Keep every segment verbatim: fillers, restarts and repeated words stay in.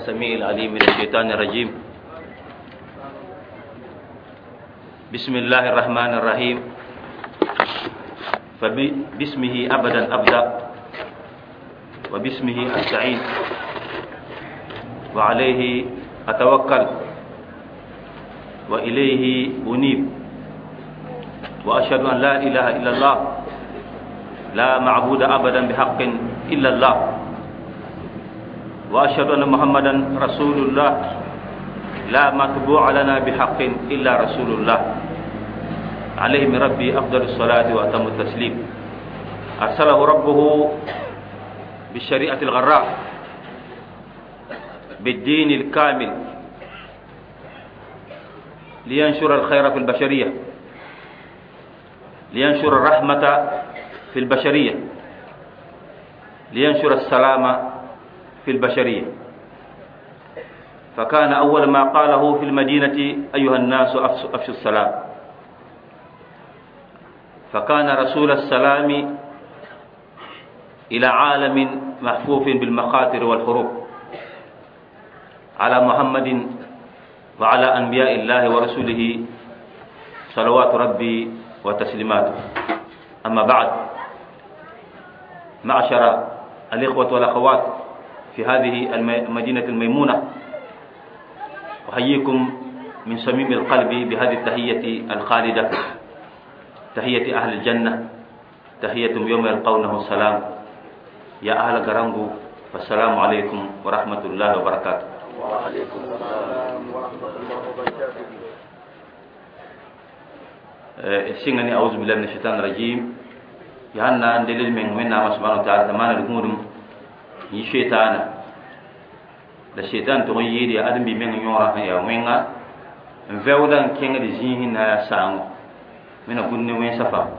السميع العليم من الشيطان الرجيم. بسم الله الرحمن الرحيم. فباسمه أبدا أبدأ وباسمه أستعين وعليه أتوكل وإليه أنيب وأشهد أن لا إله إلا الله لا معبود أبدا بحق إلا الله وأشهد أن محمدا رسول الله لا متبوع لنا بحق إلا رسول الله عليه من ربي أفضل الصلاة وأتم التسليم. أرسله ربه بالشريعة الغراء بالدين الكامل لينشر الخير في البشرية، لينشر الرحمة في البشرية، لينشر السلام في البشرية. فكان أول ما قاله في المدينة أيها الناس أفشوا السلام، فكان رسول السلام إلى عالم محفوف بالمخاطر والحروب على محمد وعلى أنبياء الله ورسوله صلوات ربي وتسليماته. أما بعد، معشر الإخوة والأخوات في هذه المدينة الميمونة، أحييكم من صميم القلب بهذه التحية الخالدة، تحية أهل الجنة، تحية يوم يلقونه السلام. يا أهل غرانغو، فالسلام عليكم ورحمة الله وبركاته. وعليكم السلام ورحمة الله وبركاته. سيغني أعوذ بالله من الشيطان الرجيم. يهانا ندلل من منا سبحانه وتعالى تمانا الغمودم يشيطانا la shaitan to yiri adam bi men yora ya wenga vewdan kenga di zihin na sango mena bunne wen safa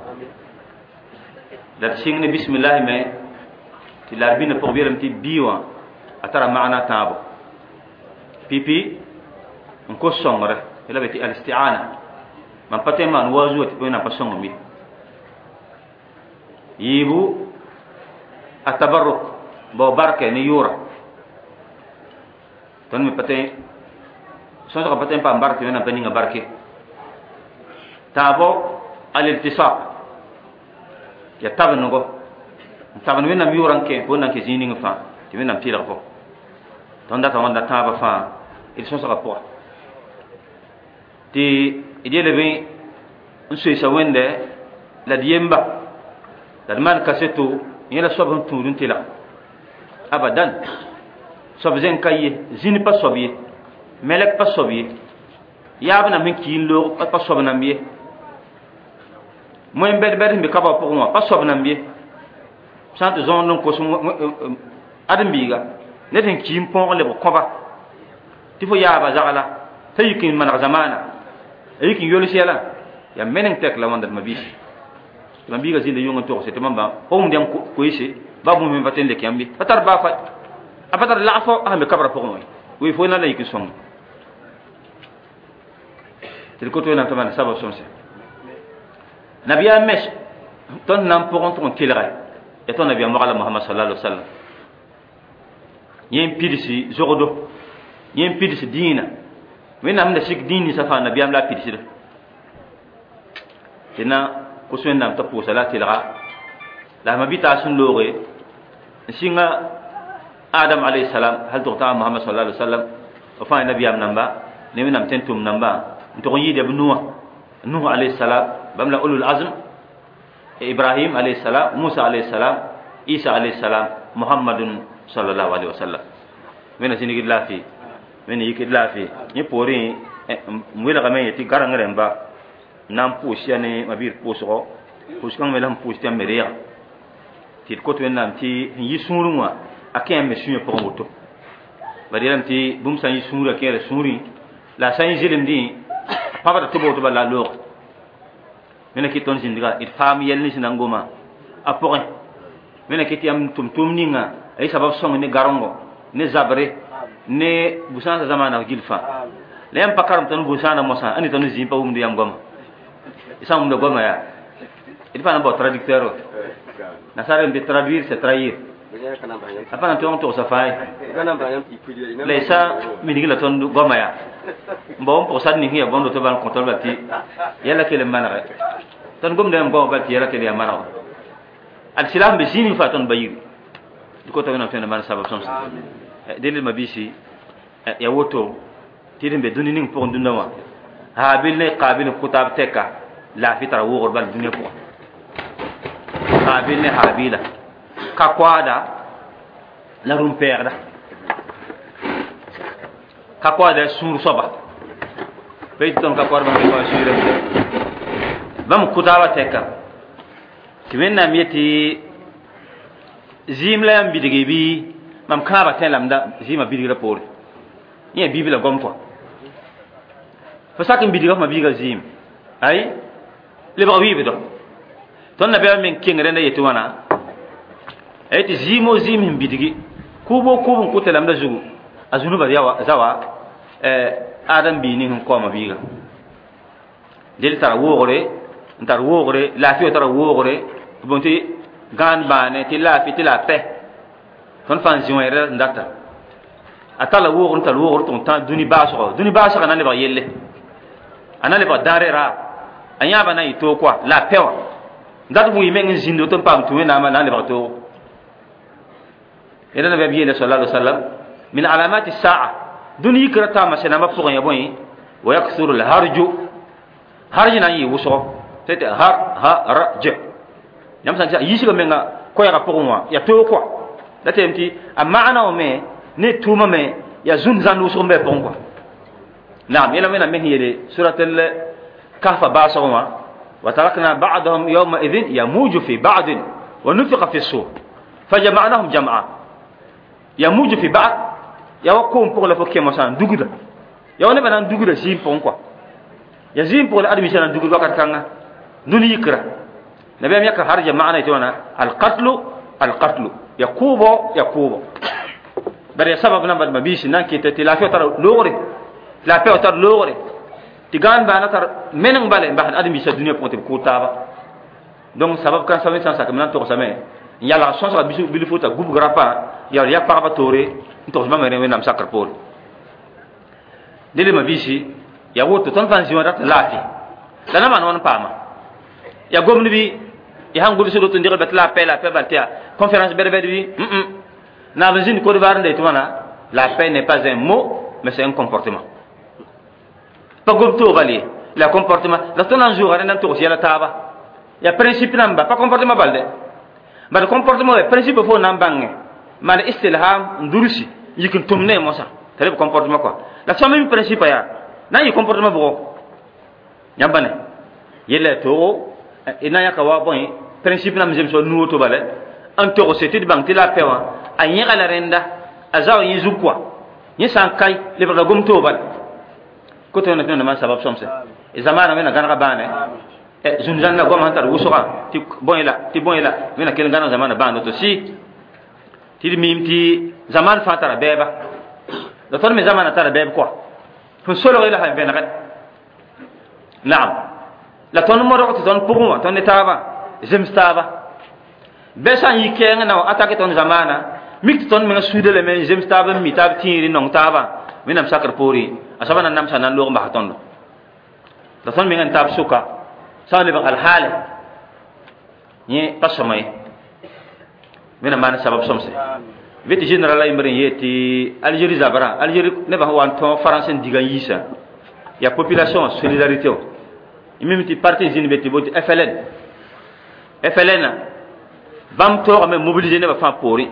la singni bismillah me ti larbina pour biram ti biwa atara maana tabo pipi on ko songre ela beti al isti'ana man patema no wazu ti bena pa songo mi yibu atabarruk bo barke ni yura ton mi patin son ka patin pa barke na bani nga barke tabo al iltisaq ya tabno go tabno wena mi yuran ke bona ke zini nga fa ti wena tira ko ton da ta wanda taba fa il son ka po ti idele be nsu isa wende la diemba la man kasetu yela sobon tudun tila abadan sob zen kaye zini pa sobiye melek pa sobiye yabna min kin lo pa sobna miye moy mbed bed mbi kaba pour moi pa sobna miye sante zon non ko sum adam biga ne den kin pon le ko ba tifo yaba zagala tayikin man zamana ayikin yoli sela ya menen tek la wanda mabishi mabiga zinde yonga to c'est mamba o mu dem ko isi babu mi vaten le kiambi patar ba fa apatar la'fo ah me kabra pour moi oui faut na la yiki som tel ko to na tamana sabo somse nabiya mesh ton nam pour on ton tilray et ton nabiya Muhammad sallallahu alaihi wasallam yem pidisi zogodo yem pidisi dina wena am da sik dini safa nabiya am la pidisi de tena ko so nam ta po salati la la mabita sun lore singa Adam alayhi salam hal tuqta Muhammad sallallahu alaihi wasallam wa fa nabi am namba ne minam tentum namba to yide ibnuwa nuh alayhi salam bamla ulul azm Ibrahim alayhi salam Musa alayhi salam Isa alayhi salam Muhammadun sallallahu alaihi wasallam mena sinigi lafi mena yiki lafi ni pori mwila kama yeti garangare mba nam pusia ne mabir pusoko puskan melam pusia meria tit ko to nam ti yisunruwa akem me suñu pour moto bariram ti bum san yisura kere suri la san jilim di papa to boto bala lo mena ki ton jindiga il fam yel ni sinangoma apore mena ki ti am tum tum ninga ay sabab song ni garongo ne zabre ne busan zamana gilfa lem pakaram ton busana mosa ani ton zimpa um di am goma isam um do goma ya il fa na bo traducteur na sare de traduire c'est trahir apa nan tong to safai leisa mi digila ton goma ya mbom po sad ni hiya bondo to ban kontrol bati yalla kele mana ton gom dem gom bati yalla kele mana al silam bi sini faton bayir ko to na tena man sabab som delil mabisi ya woto tidin be dunini pour dundawa ha bil ne qabil kutab teka la fitra wo bal dunya ko qabil ne habila ka kwada la rum perda ka kwada sur soba peiton ka kwada ba ko sire bam kutaba teka timenna mieti zimla yam bidigi bi mam kaba telamda zima bidigi la pore ni bibila gompo fa sakin bidigi ma biga zim ay le ba wi bido ton na be men kingre na yetu wana ay ti zimo zim him bidigi kubo kubo ko telamda zugu azunu ba yawa zawa eh adam bi ni hum ko ma biga del tara wogore ntar wogore la fi tara wogore bonti gan bane ti la fi ti la pe ton fan ziwere ndata atala wogore ntar wogore ton tan duni baso duni baso kana le ba yelle ana le ba darera anya bana ito kwa la pewa ndatu bu yimen zindo ton pam tuwe na ma na le ba to ila nabi yele sallallahu alaihi wasallam min alamati as-sa'a duni krata ma sena ma fugan yaboy wa yakthuru al-harju harjina yi wuso tete har ha raj yam san ja yisi ko menga ko ya pour moi ya to quoi da temti a maana o me ne tuma me ya zun zan wuso mbe pon quoi naam ila mena men yele suratul kahf basawma wa tarakna ba'dahum yawma idhin yamuju fi ba'd wa nufiqa fi as-sur fajama'nahum jam'a yamuju fi ba'd ya wa ko pour la fokke mo san duguda ya wona banan duguda si pon quoi ya zim pour la admission na duguda wakat kanga duni yikra nabi am yakka harja maana itona al qatl al qatl yakubo yakubo bare sabab namba mabisi nan ki te la fi tar logore la fi tar logore tigan bana tar menang bale ba admission dunia pour te kutaba donc sabab kan sawen sans sak nan to samé yalla son sa bisu bilu fota gub grapa ya ya pa ba tore to ma mere wenam sakar pol dele mabisi ya woto ton fan jiwa rat lafi dana man won pama ya gomni bi ya hangul sulu to ndigal batla pela pe baltia conférence berbe bi mm mm na bazine ko divar ndey tumana la paix n'est pas un mot mais c'est un comportement pas gom to bali la comportement la ton un jour ren to ya la taba ya principe namba pas comportement balde ba comportement e principe fo nambangé mal istilham ndurusi yikin tumne mosa tele comportement quoi la somme principe ya na yi comportement bo nyambane yele to ina ya kawa bon principe na mzem so nuo to bale an to c'était bang tila pewa anya ala renda azaw yi zukwa yi san kai le ba gom to bal ko to na to na sabab somse e zamana mena gana bane e zunjan na gom hantar wusoka ti bon ila ti bon ila mena kel gana zamana bando to si ti mimti zaman fatara beba da ton me zamana tara beba quoi fo solo ila ha bena naam la ton mo ro ton pour moi ton etaba jem staba besan yikenga na attaque ton zamana mik ton me sude le men jem staba mi tab tiri non taba minam sakar pori asabana nam sanan lo ma ton la ton me ngan tab suka sale ba al hale ni pasamay minam man sabab somse veti general ay mari yeti Algérie zabara Algérie ne ba wan ton français diga yisa ya population solidarité même ti parti zine beti boti F L N F L N bam to am mobiliser ne ba fa pori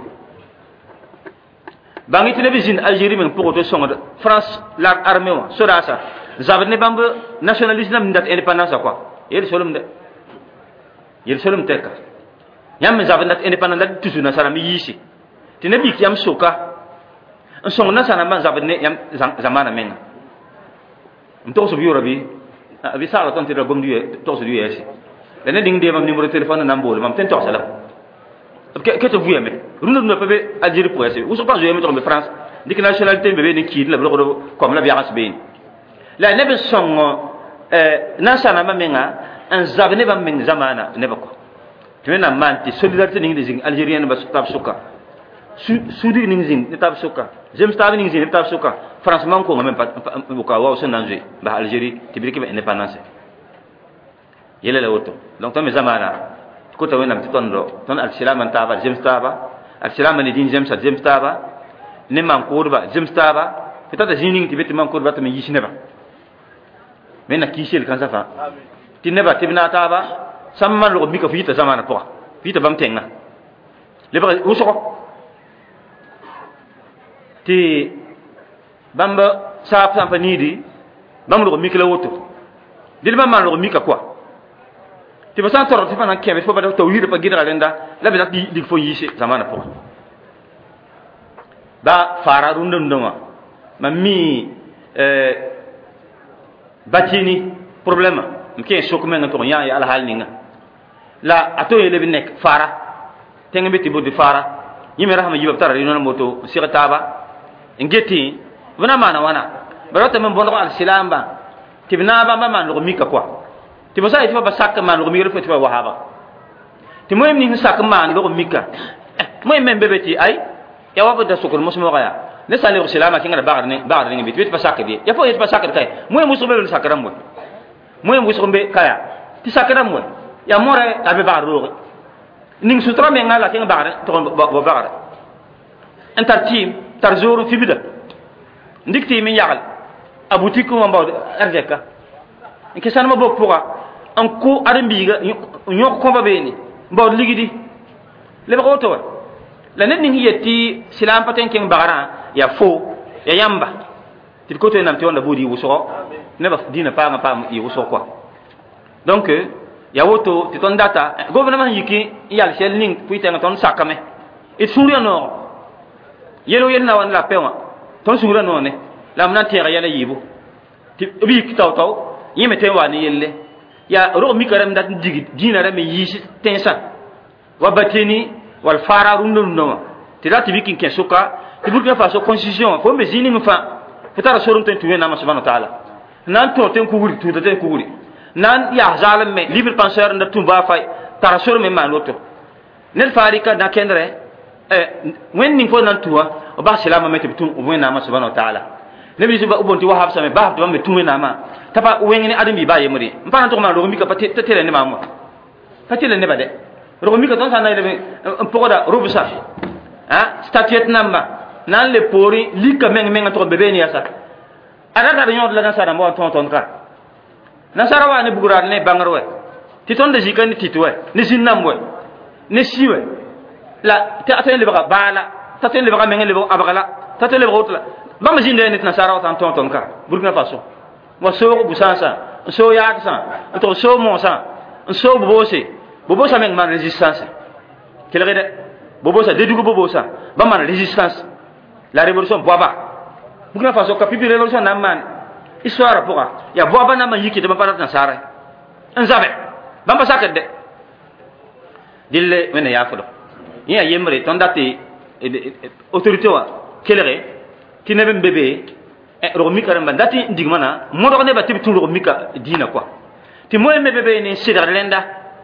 bangi ti ne bizine Algérie men pour to songa France la armée wa sodasa zabne bam nationalisme ndat indépendance quoi yel solum de yel solum teka yam zabne ndat indépendance ndat tusu na sara mi yisi ti ne bi yam soka en songa na sana ban zabne yam zamana men mto so biura bi abi sala ton tira gom duye to so duye ci dene ding de mam numéro téléphone na mbol mam ten to sala ke ke to vuye me runu no pebe Algérie pour essayer ou so pas jouer me to me France dik nationalité bebe ni ki la blo comme la biaras be la ne be son euh na sana ma menga en zabne ba men zamana ne ba ko tena manti solidarité ni ngi algérienne ba tab suka sudi ning zin ni tab suka jem tab ning zin ni tab suka France man ko ngam pa buka wa so nanjui ba Algérie tibiriki ba indépendance yele la woto donc to me zamana ko to wenam ti tondo ton al islam man taba jem taba al islam ni din jem sa jem taba ne man ko ba jem taba peut-être jining tibeti man ko ba to me yisine ba mena kishel kan sa fa ti ne ba tibna taba samman lo mi ko fita zamana po fita bam tenga le ba usoko ti bamba saap sampa nidi bam lo mi kala woto dil bam man lo mi ka quoi ti ba san toro ti fa nan kebe fo ba to wiri pa gidra lenda la be di di fo yise zamana po ba fara rundum ndoma mammi euh batini problème mke sok men to nya ya al hal ninga la ato yele bi nek fara tenga beti bodi fara yimi rahma yibab tara non moto sira taba ngeti wana mana wana barata men bondo al silamba tibna ba ba man lo mika kwa tibo sai tiba basaka man lo mika tiba wahaba timoyem ni sak man lo mika moy men bebeti ay ya wabo da sukul musmo gaya ne sali al silama kinga bagar ne bagar ne bit bit basaka di ya fo yit basaka kay moy muso be sakram mo moy muso be kaya ti sakram mo ya more abe bagar ro ning sutra me ngala kinga bagar to bo bagar entartim tarzuru fibida ndikti min yagal abutiku mo mbawde arjeka nke san ma bok puga an ko arambiga nyok ko babeni mbawde ligidi le ba to la net ning yeti silam paten king bagara ya fo ya yamba ti ko to nam ti wonda bodi wuso ne ba dina pa ma pa yi wuso quoi donc ya woto ti ton data gouvernement yiki yal sel ning puite ngaton sakame et suriya no yelo yelna wan la pewa ton sura no ne lam na tera yala yibu ti bi ki taw taw yime te wani yelle ya ro mi karam dat digi dina rame yisi tensa wa batini wal fara rundun no ti dati bi kin kesuka ti burkina faso constitution fo me zini fa fetara sorum ten tuwe na ma subhanahu wa ta'ala nan to ten ku wuri tu ten ku wuri nan ya zalim me libre penseur nda tumba fay tara sorum me man loto nel farika da kendre eh wen ning fo nan tuwa o ba silama mete bitum o wen na ma subhanahu wa ta'ala ne bi ba ubonti wahab same ba to me tuwe na ma tapa wen ni adam bi ba yemri mpana to ma ro mi ka pati tele ne ma mo pati le ne ba de ro mi ka ton sa na ile pokoda rubusa ha statut namba nan le pori lika meng meng to bebe ni asa ada da nyod la na sa mo ton ton ka na sara wa ne bugura ne bangarwe ti ton de jikani titwe ni sinnamwe ne siwe la ta atene le baka bala ta atene le baka meng le baka abagala ta atene le baka otla ba ma jinde ne na sara wa ton ton ka burkina faso wa so busansa so ya sa to so mo sa so bobose bobosa meng man résistance kele de bobosa dedugo bobosa ba man résistance la révolution boaba burkina faso ka pipi révolution na man histoire poka ya boaba na man yiki de ba parat na sara nzabe ba ba sakat de dille wena ya fudo ya yemre ton date autorité wa kelere tinebe bébé e ro mi karamba dati ndigmana modo ne ba tibi tun ro mi ka dina quoi ti moy me bébé ni sidar lenda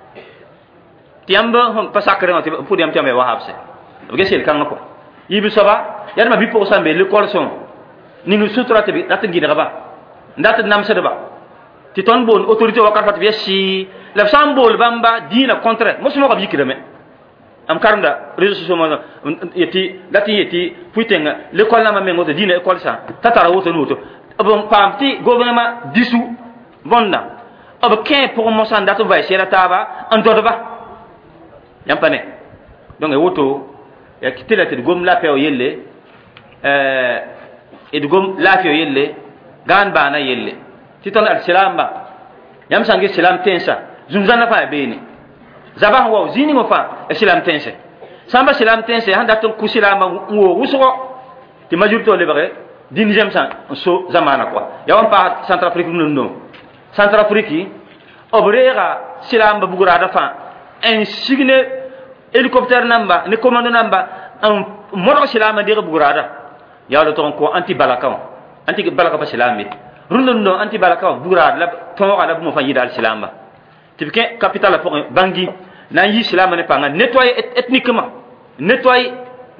tiamba hon pasakre ngati pudi am tiambe wahabse oge sel kan ko yibi soba yar ma bi po sambe le colson ni ngi sutra te bi dat ngi daga ba ndat nam se ba ti ton bon autorité wakar fat bi si la sambol bamba dina contre musmo ko bikira me am karanda réseaux sociaux mo yeti dati yeti puitenga l'école na ma mengo de dina école sa tatara woto woto bon pamti gouvernement dissous bonda ob ken pour mo san datu vai sera taba en dodoba yampane donc e woto ya kitela te gom la peo yelle euh e gom la peo yelle gan bana yelle titon al silamba yam sangi silam tensa zunzana fa beni zabah wa zini mo fa silam tense samba silam tense handa to kusilama wo wuso ti majurto le bare din jem san so zamana quoi ya wam pa Centrafrique non non Centrafrique obrera silamba bugura da fa insigne hélicoptère namba ne commando namba en mono silama de bugurada ya lo ton ko anti balakaw anti balaka ba silami rundo no anti balakaw bugurada la ton ala bu mo fa yidal silamba tibike capital pour bangi na yi silama ne panga nettoyer ethniquement nettoyer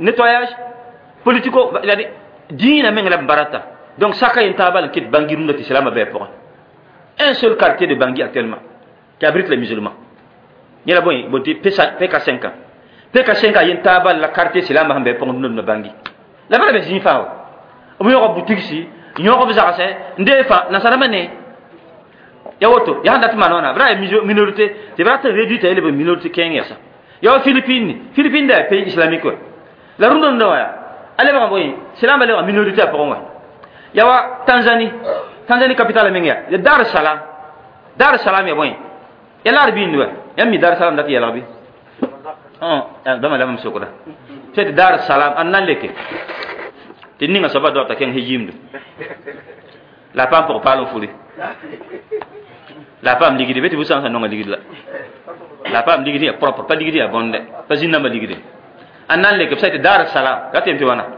nettoyage politico yani dina men la barata donc saka yin tabal kit bangi runda ti islam be pour un seul quartier de Bangui actuellement qui abrite les musulmans il y a bon bon P K cinq ans P K cinq ans yin tabal la quartier islam be pour nous Bangui la bala be zin faaw o yo boutique si yo ko bizarre c'est ndefa na saramane ya woto ya ndat manona bra minorité c'est vrai réduite elle est minorité kenga ça ya Philippines Philippines da pays islamique la runda ndo ya ale ba boy islam ale minorité pour moi ya wa Tanzanie Tanzanie capitale menga ya Dar es Salaam Dar es Salaam ya boy ya larbi ndo ya mi Dar es Salaam dati ya larbi oh dama dama msukura c'est Dar es Salaam an naleke tinninga saba do ta ken hejimdu la femme pour parler foulé la femme ligidi beti bu sansa non ligidi la la femme ligidi est propre pas ligidi à bonde pas jinna ma ligidi an naleke c'est Dar es Salaam gatem ti wana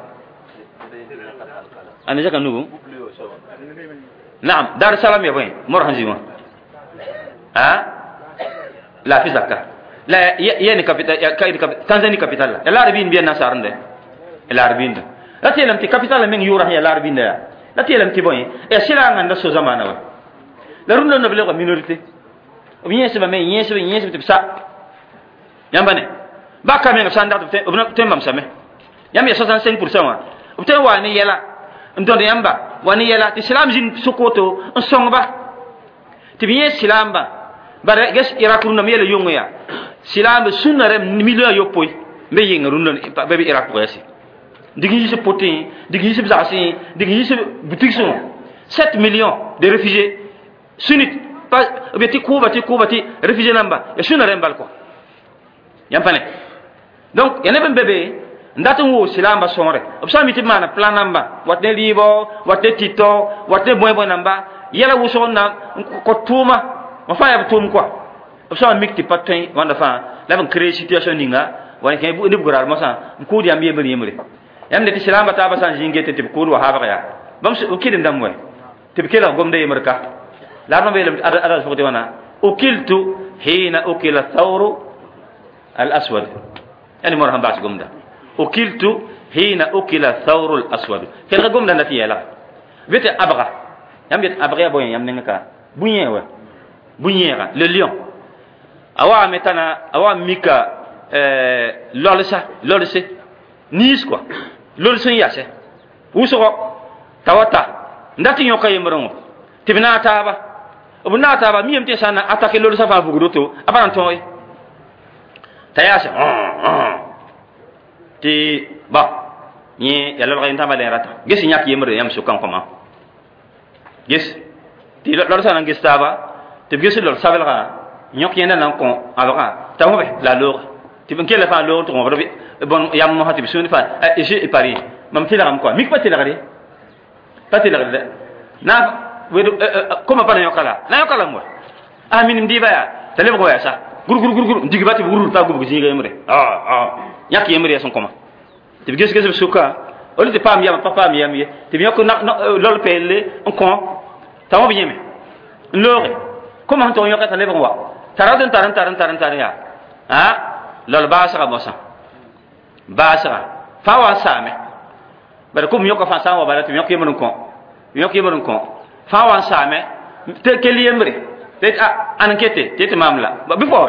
an jaka nubu naam Dar es Salaam ya boy mor hanjima ha la fizaka la yene capitale ya kaidi capitale Tanzanie capitale la larbi bien nasarnde la larbi la telam ti capitale men yura ya larbi nda la telam ti boy e sila nganda so zamana wa la rumno no bele ko minorité o bien se ba men yes ba yes ti sa yambane ba ka men sanda to te obna tembam same yam ya soixante-cinq pour cent wa o te wa ni yela ndonde yamba wani yela ti islam jin sokoto on songba ti bien islam ba bare ges iraq runa mele yongo ya islam sunna rem million yopoy be yenga runa be be iraq wasi digi yise potin digi yise bizasi digi yise boutique son sept millions de réfugiés sunnites pas obeti kuba ti kuba ti réfugiés namba ya sunna rem balko yampane donc yana ben bébé ndato wo silamba sonre obsa miti mana plan namba watne libo watne tito watne boy boy namba yela wo sonna ko tuma ma fa ya tum quoi obsa mikti patin wanda fa la ban créer situation ninga wani kay bu ndi burar mo sa ko di am yebel yemre yamde ti silamba ta ba san jingete ti ko wa haba ya bam su ukidin dam moy ti kila gomde yemerka la no be ada ada foti wana ukiltu hina ukila thawru al aswad yani morham baas gomda ukiltu hina ukila thawru al aswad kel gomda nati yela bete abra yam bet abra boyen yam nenga bunye wa bunye le lion awa metana awa mika euh lolsa lolse nis quoi lolse yase wuso tawata ndati nyoka yemrongo tibina taba obuna taba miyem te sana attaquer lolsa fa bugudoto abaran toy tayase ti ba ni ya lolga intama le rata gesi nyak yemre yam sukan koma gesi ti lolsa nan gestaba ti gesi lol sabelga nyok yenda nan kon alora tawobe la lor ti ben kele fa lor to ngobe bon yam mo hati bisuni fa e Paris mam ti la am quoi mik pa ti la gade pa ti la gade na wedo koma pa na yokala na yokala mo amin ndiba ya tele ko ya sa gur gur gur gur ndigi bati gur ta gubu jinga yemre ah ah yak yemre son koma ti bi gesi gesi suka oli te pam yam papa mi yam ye ti bi yoko na lol pele on kon tawo bi yeme lore comment on yokata le bon wa taradun taran taran taran taran ya ha lol baasra bosa baasra fa wa same bare kum yoko fa sa wa bare ti yoko yemon kon yoko yemon kon fa wa same te keli yemre te an enquête te te mamla bi fo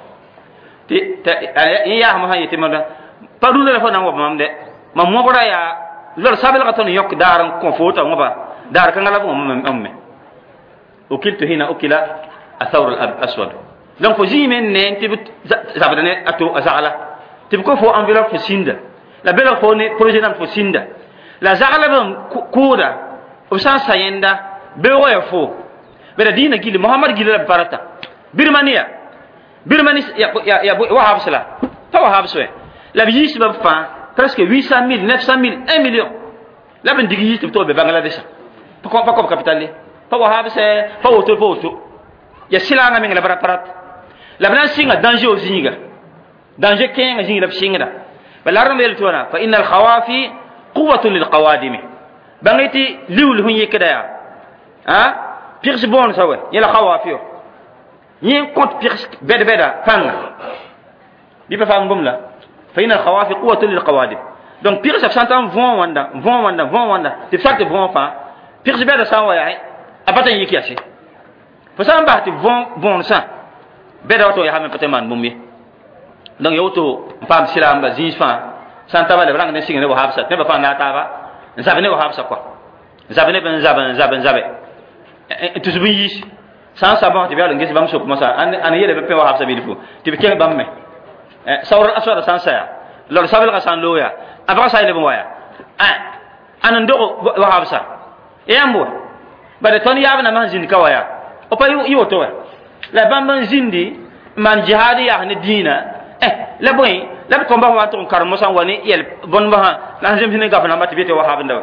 te ya ma hayete manda padu le fo na wa mamde mam mo bora ya lol sabel ka ton yok daran kon fota ngoba dar ka ngala mo amme ukiltu hina ukila athawr al aswad donc ji men ne tib zabane ato azala tib ko fo enveloppe fo sinda la bela fo ne projet nan fo sinda la zagala bam kuda o san sayenda be wo ya fo bela dina gili muhammad gili la barata birmania birmanie ya ya ya wa habsala ta wa habswe la bijis ba fa presque huit cent mille neuf cent mille un million la ben digi tib to be bangladesh pa ko pa ko capitale pa wa habse pa woto woto ya silanga men la baraparat la bana singa danger o zinga danger kenga zinga la singa bala ramel tona fa innal khawafi quwwatun lil qawadim bangiti liwul hunye kada ya ha pirse bon sawe yela khawafi yo yin compte pirse bed beda fanga bi ba fam gumla fa innal khawafi quwwatun lil qawadim donc pire sa santam von wanda von wanda von wanda te fakte von fa pire be da sa wa ya apata yiki asi fo sa ba te von von sa be da to ya ha me pate man mummi donc yo to pam silam ba zin fa santa ba le rang ne singe ne wa habsa ne ba fa na ta ba zabe ne wa habsa quoi zabe ne ben zabe zabe zabe tu zubi yi sans sabon te bi ala ngesi bam so kuma sa an an yele be pe wa habsa bi fu te bi ke bam me sawr aswara sans sa lor sabel ka san loya abra sa ile bo ya ah an ndo wa habsa yambo ba de ton yabna man zin ka waya o pa yu to wa la bam man zindi man jihadi ya ne dina eh la boy la ko ba wa to kar mo san wani yel bon ba na jëm ne gafna mati bete wa habnda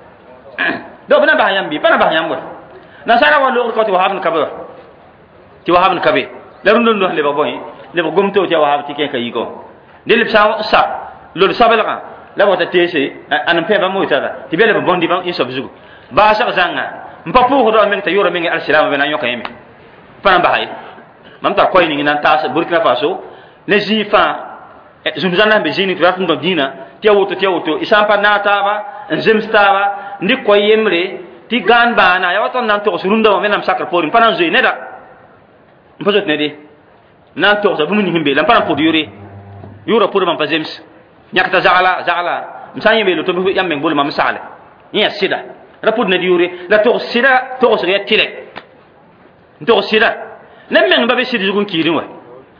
do bana ba yambi bana ba yambo na sara wa lo ko to habn kabe ti wa habn kabe la rundon do le ba boy le ba gomto ti wa habti ken kayi ko de le sa sa lo sabela la wata tese an pe ba mo tada ti bele ba bondi ba iso bizugo ba sa zanga mpa pu do men ta yoro men al-salam be na yoka yeme pana ba hay mam ta koy ni nan ta Burkina Faso les zifa zumzana be jini trat ndo dina ti woto ti woto isampa na taba nzemstaba ndi koy yemre ti gan bana ya waton nan to surunda men am sakar porin pana zoy neda mpozot nedi nan to za bumuni himbe lam pana po yore yoro pour mam pazems nyakta zagala zagala msanye be lo to yamme bol mam sale nya sida rapud na diure la to sida to so ya tile to sida nem men ba be sidi zugun kirin wa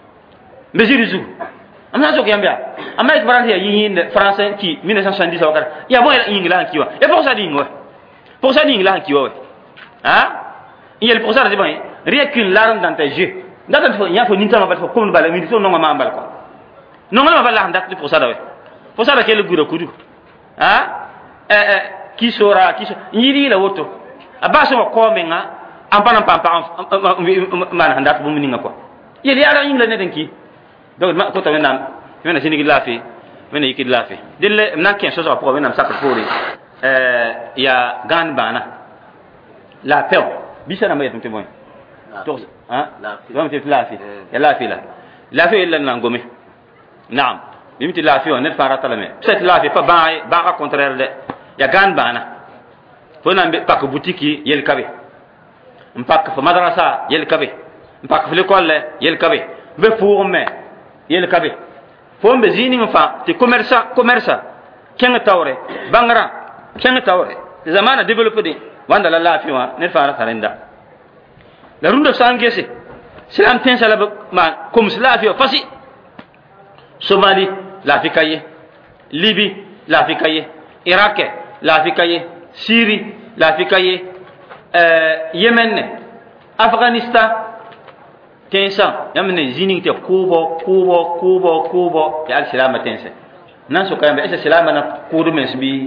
be sidi zugu amna so yambia amma ik barante ya yin français ki mille neuf cent soixante-dix wakar ya mo ingla ki wa e pour ça dingo pour ça ingla ki wa hein il pour ça c'est bon rien qu'une larme dans tes yeux ndata fo nya fo ninta ma ba fo comme bala mi so no ma ambal ko non ma ba la ndata pour ça da pour ça da ke le gura kudu hein eh eh qui sera qui yiri la woto abaso ko menga ampana pampa man handat bu muninga ko yeli ala ingla ne denki donc ma ko to menam mena sinigi lafi mena yiki lafi dille na ken so so ko menam sakko fori euh ya gan bana la paix bisa na mayet mtimoy to hein la fi lafi ya lafi la lafi illa na ngome naam bimti lafi on net fara talame cette lafi pas ba ba contraire de ya gan bana fo na be pak boutique yel kabe mpak fa madrasa yel kabe mpak fa l'école yel kabe be fourme yel kabe fo be zini mfa ti commerça commerça kenga tawre bangara kenga tawre zamana développer de wanda la lafi wa ne fara sarenda la runda sangese selam ten sala ma comme cela fi fasi Somalie la fi kaye Libye la fi kaye Irak la fi kaye Syrie la fi kaye euh Yemen Afghanistan tensa yamne zining te kubo kubo kubo kubo ya al-salam tensa nan so kayambe esa salama na kudu mesbi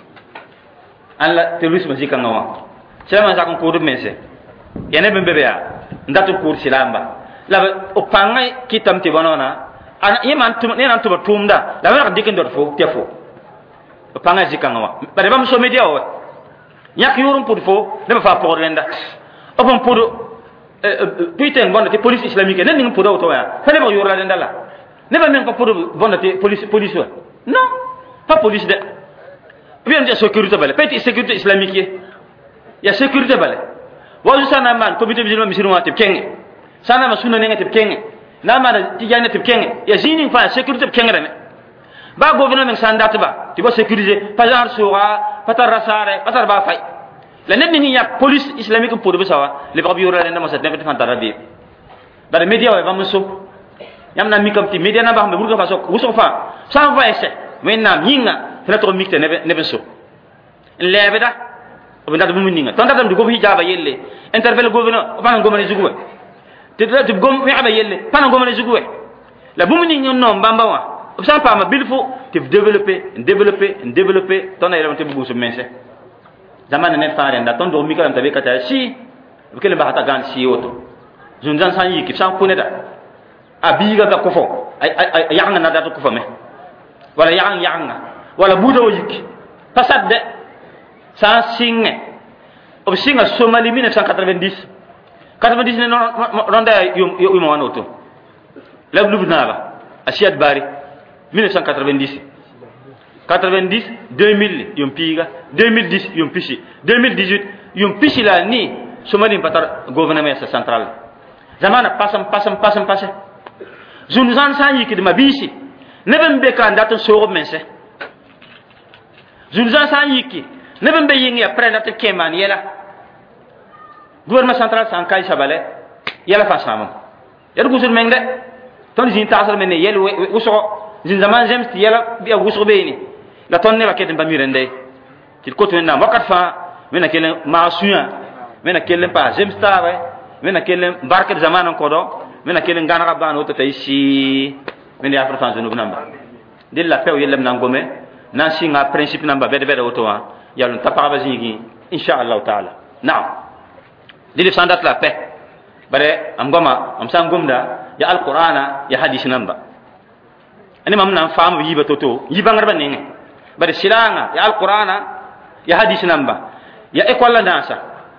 alla terrorisme zika ngawa salama zakon kudu mense yene bembe ya ndatu kur silamba la opanga kitam te bonona ana yeman tum ne nan to tumda la wala dikin dot fo tefo opanga zika ngawa bare bam so media o yak yorum pour fo de fa pour lenda opon pour Twitter bonne police islamique ne ning pour auto ya fele ba yura lenda la ne ba men ko pour bonne police police non pas police de bien de sécurité bale petit sécurité islamique il y a sécurité bale wa sana man comité musulman musulman te kenge sana ma sunna ne te kenge na ma ti jane te kenge ya jini fa sécurité te kenge rene ba gouvernement sandata ba ti ba sécuriser pas genre sura pas tar rasare pas tar ba fay la net ni ya police islamique pour be sawa le ba biura le ndama sa ne fa tarabi ba de media wa muso yamna mi kam ti media na ba xam burga fa so wuso fa sans va essayer maintenant yinga fela to mikte ne ne be so lebeda obinda bu muninga ton datam du go hijaba yelle interpelle gouverneur fa ngomane zuguwe te te gom hijaba yelle fa ngomane zuguwe la bu muninga non mbamba wa sans pas ma bilfo te développer développer développer ton ayram te bu so mense zaman ne fa renda ton do mi kalam tabe kata si bukele ba hata gan si oto zunjan san yiki san kuneda abiga ga kofo ay ay yanga na datu kofo me wala yang yanga wala budo yiki pasade san singe ob singa Somalie mille neuf cent quatre-vingt-dix quatre-vingt-dix ne ronda yum yum wanoto la lubna ba asiat bari mille neuf cent quatre-vingt-dix quatre-vingt-dix deux mille yum piga deux mille dix yum pichi deux mille dix-huit yum pichi la ni somali patar gouvernement central zamana passam passam passam passé zun zan san yiki de mabisi neben be kan dat so mense zun zan san yiki neben be yingi après dat keman yela gouvernement central san kai sabale yela fa sama yar gusul mengde ton zin tasar men yel wuso zin zaman jem ti yela bi wuso be ni la ton ne baket ba mirende ti ko to na wakat fa mena kelen maasuya mena kelen pa jem stawe mena kelen barkat zaman ko do mena kelen gana rabban o to taysi men ya farfan zunu namba dilla pew yelem nangome nan singa principe namba bede bede o to wa yalun tapaba zingi insha Allah taala na'am dili sandat la paix bare am goma am sangumda ya alqur'ana ya hadith namba ani mam nan fam yiba toto yibangar baninga bare silanga ya alqur'ana ya hadith namba ya ekola nasa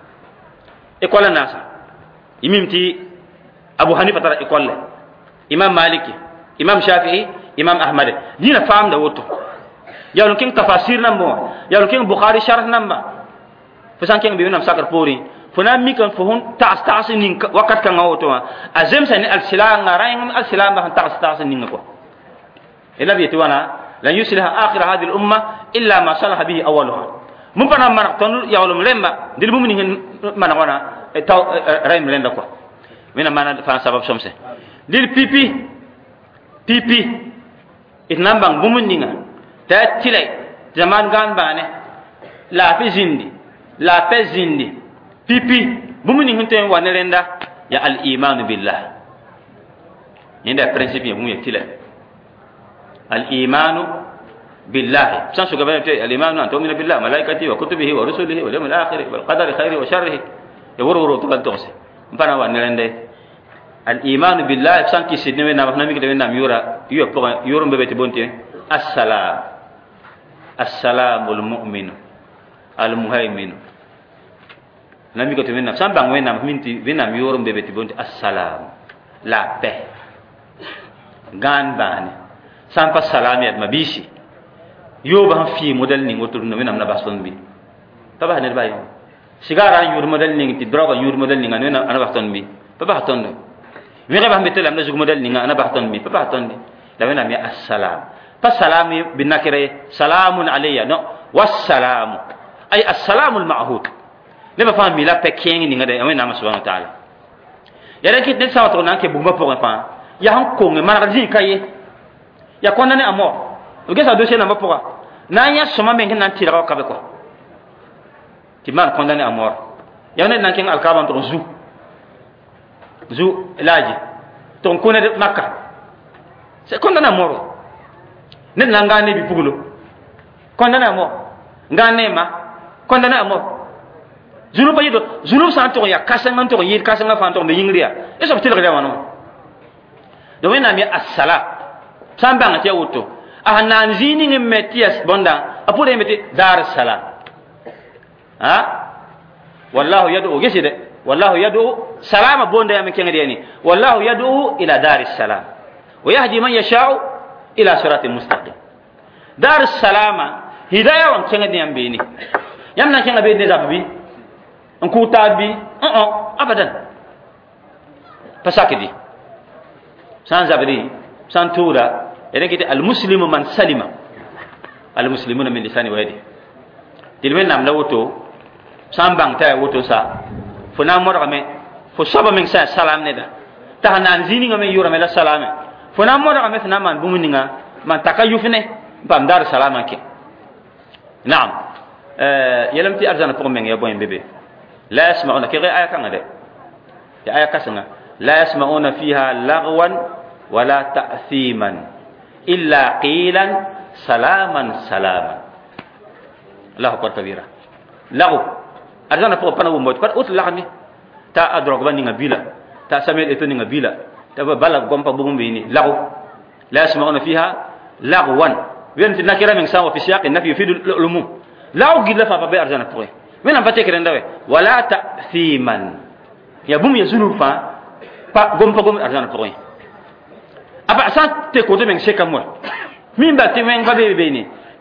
ekola nasa imimti abu hanifa tara ekolle imam maliki imam shafi'i imam ahmad dina fam da woto ya lu king tafasir nambo ya lu king bukhari sharh namba fasan king bi nam sakar pori funa mi kan fuhun ta'as ta'as nin wakat kan woto azem sani al silanga rayng al silama ta'as ta'as nin ko ila bi tuwana lan yusliha akhir hadhihi al umma illa ma salaha bihi awwaluha mun pana man ton ya ulum lemma dil mumin hin man wana taw raym lenda ko mina mana fa sabab somse dil pipi pipi itnam bang mumin ninga ta tilay zaman gan bane la fi zindi la pe zindi pipi mumin hin ten wana lenda ya al iman billah inda principe ya mumin tilay al iman بالله سان سو غبا تي الايمان ان تؤمن بالله ملائكته وكتبه ورسله واليوم الاخر والقدر خيره وشره يورورو تبلتوس مبانا وانلنده الايمان بالله سان كي سيدنا نام نامي كده نام يورا يو بو يورم بيتي بونتي السلام السلام المؤمن المهيمن نامي كده نام سان بان وين نام مينتي وين نام يورم بيتي بونتي السلام la paix gan bani san pa salamiyat mabisi yoba han fi model ni ngotur no menam na baston bi taba ne bayo sigara yur model ni ti droga yur model ni ngana ana baston bi taba ton no mi ga bahme telam na zug model ni ngana baston bi taba ton bi la menam ya assalam fa salami bin nakire salamun alayya no wassalamu ay assalamu al ma'hud le ba fami la pekeng ni ngade amena ma subhanahu wa ta'ala ya rekit ne sawato nan ke bumba po pa ya han ko ngi mana zi kaye ya konna ne amo o gesa dossier namba pourquoi nanya soma men nan tira ka be ko ti man condamné à mort ya ne nan ken alkaban to zu zu laji ton kone de makka c'est condamné à mort ne nan ngane bi pugulo condamné à mort ngane ma condamné à mort zulu pa yido zulu san to ya kasangan to yir kasanga fan to be yingriya e so tira ga wano do wena mi assala sambanga ti wuto ahnan zini ngi metias bonda apure meti dar salam ha wallahu yad'u geside wallahu yad'u salama bonda ya mekenge deni wallahu yad'u ila dar salam wa yahdi man yasha'u ila siratin mustaqim dar salama hidayah on kenge deni ambeni yamna kenge be de zabbi on ku tabi uh uh abadan pasakidi san zabri san tura ere kiti al muslimu man salima al muslimuna min lisani wa yadi dilmen nam la woto sambang ta woto sa fo na mor game fo saba men sa salam ne da ta nan zini ngame yura me la salame fo na mor game na man bumuninga man takayufne bam dar salama ke naam euh yelamti arzana pour men ya boy bebe la yasma'una ki aya kan de ya aya kasanga la yasma'una fiha lagwan wala ta'thiman إلا قيلا سلاما سلاما الله أكبر كبيرا لغو أرجعنا فوق بنا وموت قد أوت لغني تا أدرك بني نبيلا تا سمير إتوني نبيلا تا بلا قوم بقوم بيني لغو لا يسمعون فيها لغوا وين تنكر من سام في سياق النفي يفيد العموم لغو قد لفا بابي أرجعنا فوق وين أم بتكر ندوي ولا تأثيما يا بوم يزنوا فا pa قوم بقوم أرجعنا فوق aba san te ko to men se kamwa min ba te men ba be be ni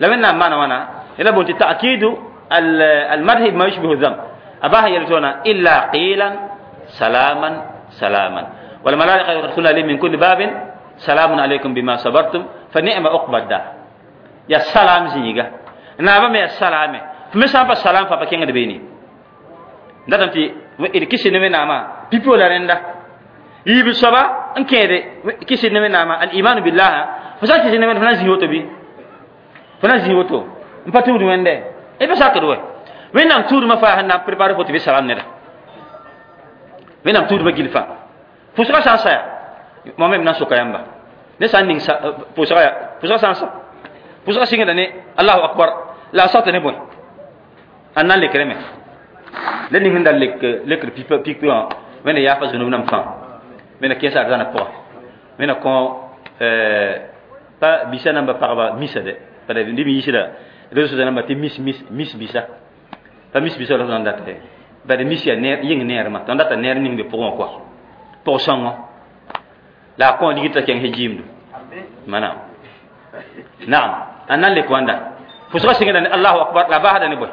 la wẽnnaam maana wãna la boon tɩ ta'kidu al-madhi bima yushbihu dham abaha yeltona illa qilan salaman salaman wal malaika yadkhuluna alayhim min kulli babin salamun alaykum bima sabartum fa ni'ma uqbad dar ya salam ziga na ba me salame me sa pa salam fa pa kenga de beni ndatam ti il kisi ne na ma pipo la renda yibi soba en kede kisi ne na ma al iman billah fa sa kisi ne na ziwoto bi fa na ziwoto mpatu du wende e be sa kadwe wenam tuur ma fa na préparer fo ti salam ne da wenam tuur ma gilfa fusra sa sa mo mem na sokayamba ne sa ning sa fusra fusra sa sa fusra singa da ne Allahu akbar la sata ne boy anna le kreme le ning ndal lek lek pipa pipa wena ya fa zunu nam fa wena kesa dana po wena ko euh pa bisana ba parba misade pa de ndi mi yisida reso dana ba ti mis mis mis bisa pa mis bisa lo ndata te ba de misia ner ying ner ma tandata ner ning de pour quoi pour sango la ko digita ken hejimdu manam naam anna le kwanda fusra singa dana Allahu akbar la ba hada ne boy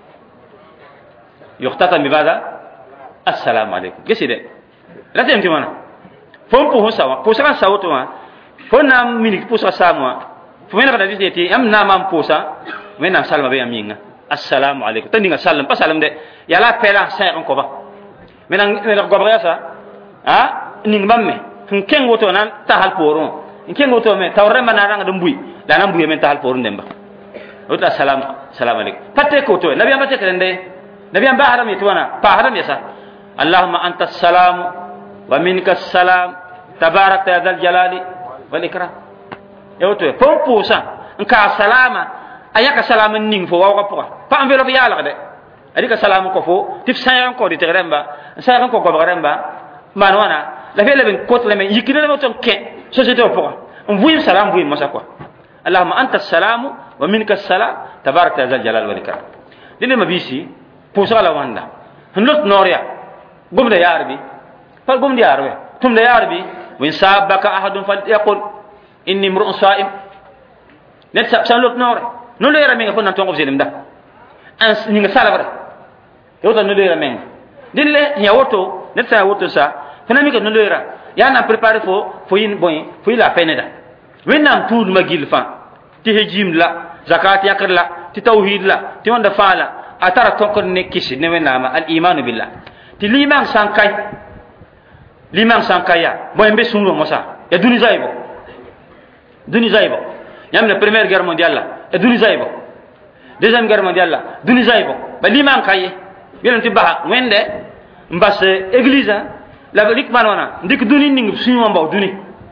يختتم بماذا السلام عليكم كسيده لا تنتي وانا فون بو سوا بوسا ساوتوا فون نام مينيك بوسا ساموا فمن بدا ديتي ام نام بوسا من نام سلام بي امينغا السلام عليكم تنديغا سلام با سلام دي يالا بيلا ساي انكو با من من غبريا سا ها نينغ بامي كين ووتو نان تاحال بورون كين ووتو مي تاوري ما نارanga dum buy da nam buy men taxal porun demba wota salam salam alaikum patte ko to nabi amate kende نبي أن بعرم يتوانا بعرم يسا اللهم أنت السلام ومنك السلام تبارك يا ذا الجلال والإكرام يوتو فون بوسا إنك السلام أياك سلام النين فو واو كبر فأم في لفيا لك ده أديك سلام كفو تفسير كودي تغرمبا سير كو كبرمبا ما نوانا لفيا لبن كوت لمن يكيد لمن تون كين سوسيتي وفوا نفوي سلام فوي مسكوا اللهم أنت السلام ومنك السلام تبارك يا ذا الجلال والإكرام دين ما بيسي pusala la wanda hnot noria gumda yarbi fal gumda yarwe tumda yarbi win sabaka ahadun fal yaqul inni mru'un sa'im net sa salot nore no leera mi nga fon nan tongo zelim da an ni nga salabra yota no leera men dille ya woto net sa woto sa fana mi ka no leera ya na préparer fo fo yin boy fo ila peneda wen nam tuud magil fa ti hejim la zakat yakr la ti tawhid la ti wanda faala atara tokon ne kisi ne wenama al iman billah ti liman sankay liman sankaya boy mbe sunro mosa ya duni zaibo duni zaibo yam la première guerre mondiale la e duni zaibo deuxième guerre mondiale la duni zaibo ba liman kaye yelen ti baha wende mbasse église la lik manona ndik duni ning suñu mbaw duni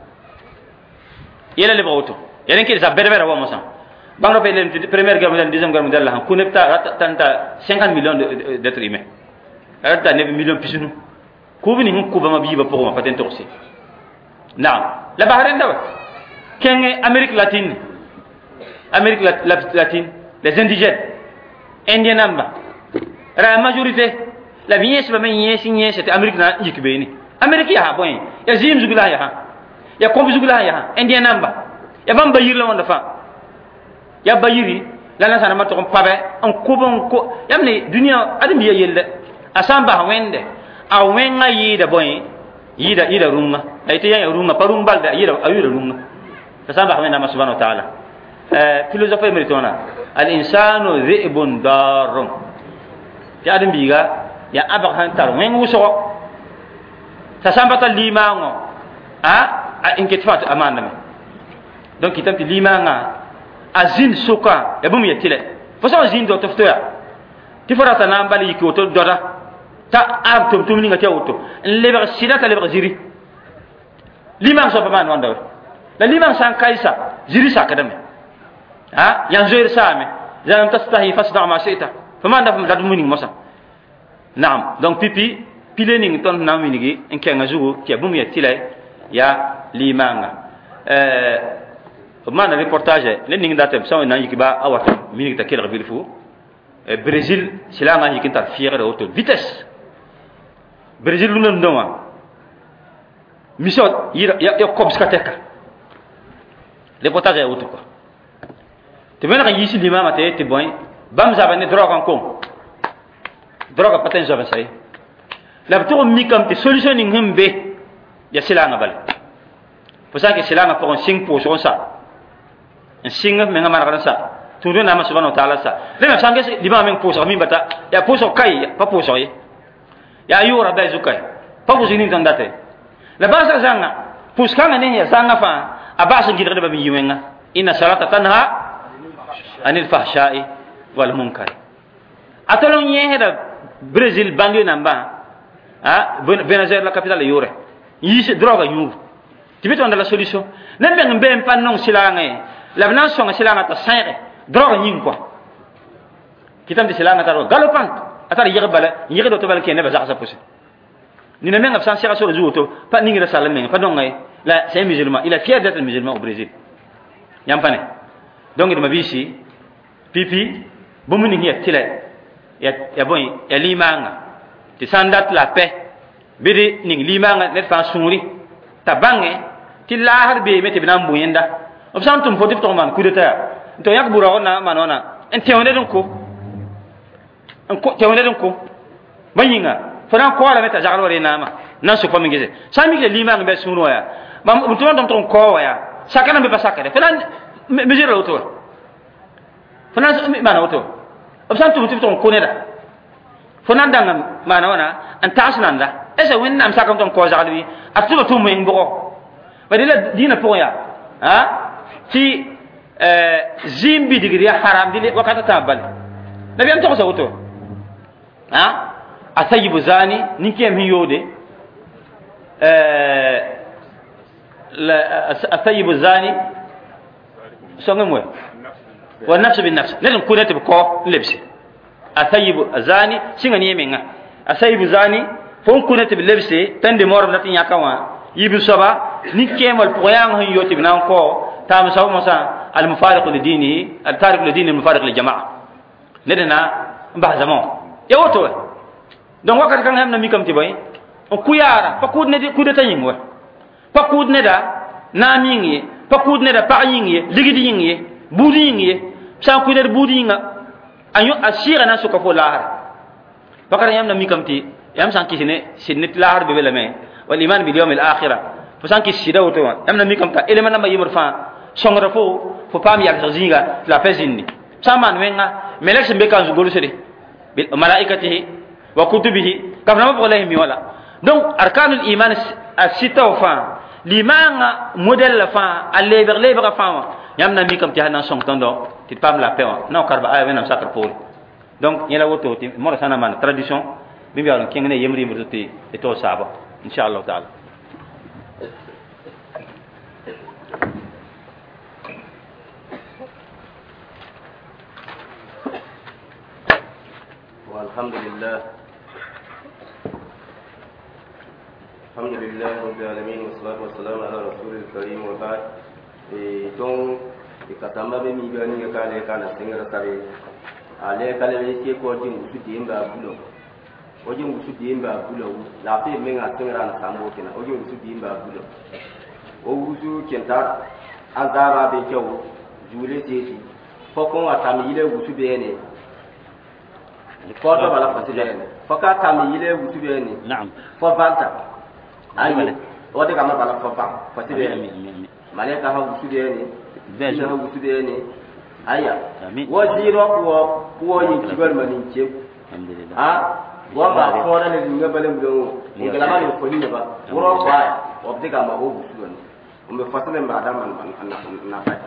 yele le bawto yelen ki sa berbera wa mosa bangro pe len première guerre mondiale deuxième guerre mondiale la ku nepta tanta cinquante millions d'êtres humains rata neuf millions pisunu ku bini hun ku bama biba pour ma paten torsi naam la bahrain dawa kenge amérique latine amérique latine les indigènes indiens namba la majorité la vignesse ba men yesi yesi c'était amérique na yikbe ni amérique ya boy ya zim zugula ya ya kombi zugula ya indien namba ya bamba yirla wonda fa ya bayiri la na sana ma to pabe on kubon ko yamni dunia adam ya yelle asamba wende a wenga yida boy yida yida runga ayte ya runga parum balda yida ayida runga asamba wenda ma subhanahu wa ta'ala euh philosophie meritona al insanu dhi'bun darum ya adam biga ya abak hantar wengu so tasamba ta limango a inketfat amana donc kitam limanga azin suka ya bum yetile fo so azin do toftoya ti forata na mbali ki oto doda ta ab tum tum ni ngati auto lebe sidata lebe ziri liman so baman wanda la liman san kaisa ziri sa kadame ha yan zoir same zan tastahi fasda ma shita faman da da muni mosa naam donc pipi pilening ton na minigi en kenga zugo ki bum yetile ya limanga euh man reportage le ning datem saw na yikiba awata minig ta kela bilfu e brésil silanga yikinta fiere auto vitesse brésil lu non doma mission ya ya kobska teka reportage auto ko te ben ka yisi limama te te boy bam zaba ne droga ko droga paten zaba sai la to mi kam te solution ni ngombe ya silanga bal fo sa ke silanga pour un sing pour ça un sing me ngama ra sa tu do na ma subhanahu wa ta'ala sa le ma sange limama men pour ça mi bata ya pour ça kai pa pour ça ya yura ba zukai pa pour ni tandate la basa zanga pour kanga ne ya zanga fa abasa ngidre ba mi yiwenga inna salata tanha anil fahsha'i wal munkar atolon yehda Brésil bangi namba ah Venezuela la capitale yore yisi droga yu tibito on la solution ne ben ben pan non silanga la bnan songa silanga ta sere droga yin quoi kitam de silanga ta galopant atara yegbala yegdo to bal kene ba zakasa pousse ni ne men absan sera sur le jour pas ningi la salle men pas donc la c'est musulman il est fier d'être musulman au Brésil yampane donc il m'a bisi pipi bomuni hiya tile ya ya boy ya limanga ti sandat la paix bidi ning limanga net fa sungri tabange ti lahar be meti binam buyenda obsan tum foti to man kudeta to yak bura ona manona en tewne dun ko en ko tewne dun ko bayinga fana ko ala meta jagal wari nama nan su ko mingeze sami ke limanga be sunu ya mam buton dum ton ko ya sakana be pasakade fana mesure auto fana mana auto obsan tum tum ton ko ne da fana dangam mana wana an tasnanda ese wen am sakam ton ko jagalwi atuba tum men bogo badila dina pour ya ha ti euh zimbi digri haram dile wakata tabal nabi am to so auto ha asayibu zani nikem hiyode euh la asayibu zani songomwe wa nafsu bin nafs ledum kunati ko lebsi asayibu zani singa ni menga asayibu zani fon kunati bi lebsi tande morom natin yakawa yibu soba nikemal poyang hiyoti binan ko tam saw musa al mufariq li dinihi al tariq li dinihi al mufariq li jamaa ledena mba zaman yawoto donc wakati kan hamna mi kam ti boy o kuyara pakud ne ku de tayin wa pakud ne da na mingi pakud ne da pa yingi ligidi yingi budi yingi sa ku de budi yinga anyo asira na suka fo lahar bakara hamna mi kam ti yam san kisine sinit lahar be belame wal iman bil yawm al akhirah fo san ki sidaw to hamna mi kam ta elemen na mayimur fa songra fo fo pam yak zinga la pezinni saman wenga melek be kan zugolu sede bil malaikatihi wa kutubihi kafna ma bolahi mi wala donc arkanul iman as-sita fa limanga model fa alleber leber fa yamna mi kam ti hanan song tondo ti pam la paix non karba ay wenam sakar pour donc yela woto ti mo sana man tradition bi bi alon kengene yemri mo ti e to saba inshallah taala walhamdulillah الحمد لله رب العالمين والصلاة والسلام على رسول الكريم وبعد donc ikatamba be mi gani ga kale kana singra tare ale kale be ke ko jin su di mba bulo o jin su di mba bulo la fe me nga singra na sambo kina o jin su di mba bulo o wusu kenta azara be kewo jule teti fokon atami ile wusu be ne ko to bala fasile foka tami ile wusu be ne na'am fo vanta ayi o de kama bala fo fam fasile mane ka ha wusude ni beje ha wusude ni aya wo jiro ko ko yi kibar manin ce alhamdulillah ah wa ba ko da ne nga balem do ngala ma ni ko ni ba woro ko ay o de ka ma wo wusude ni o me fasale ma da man na na fa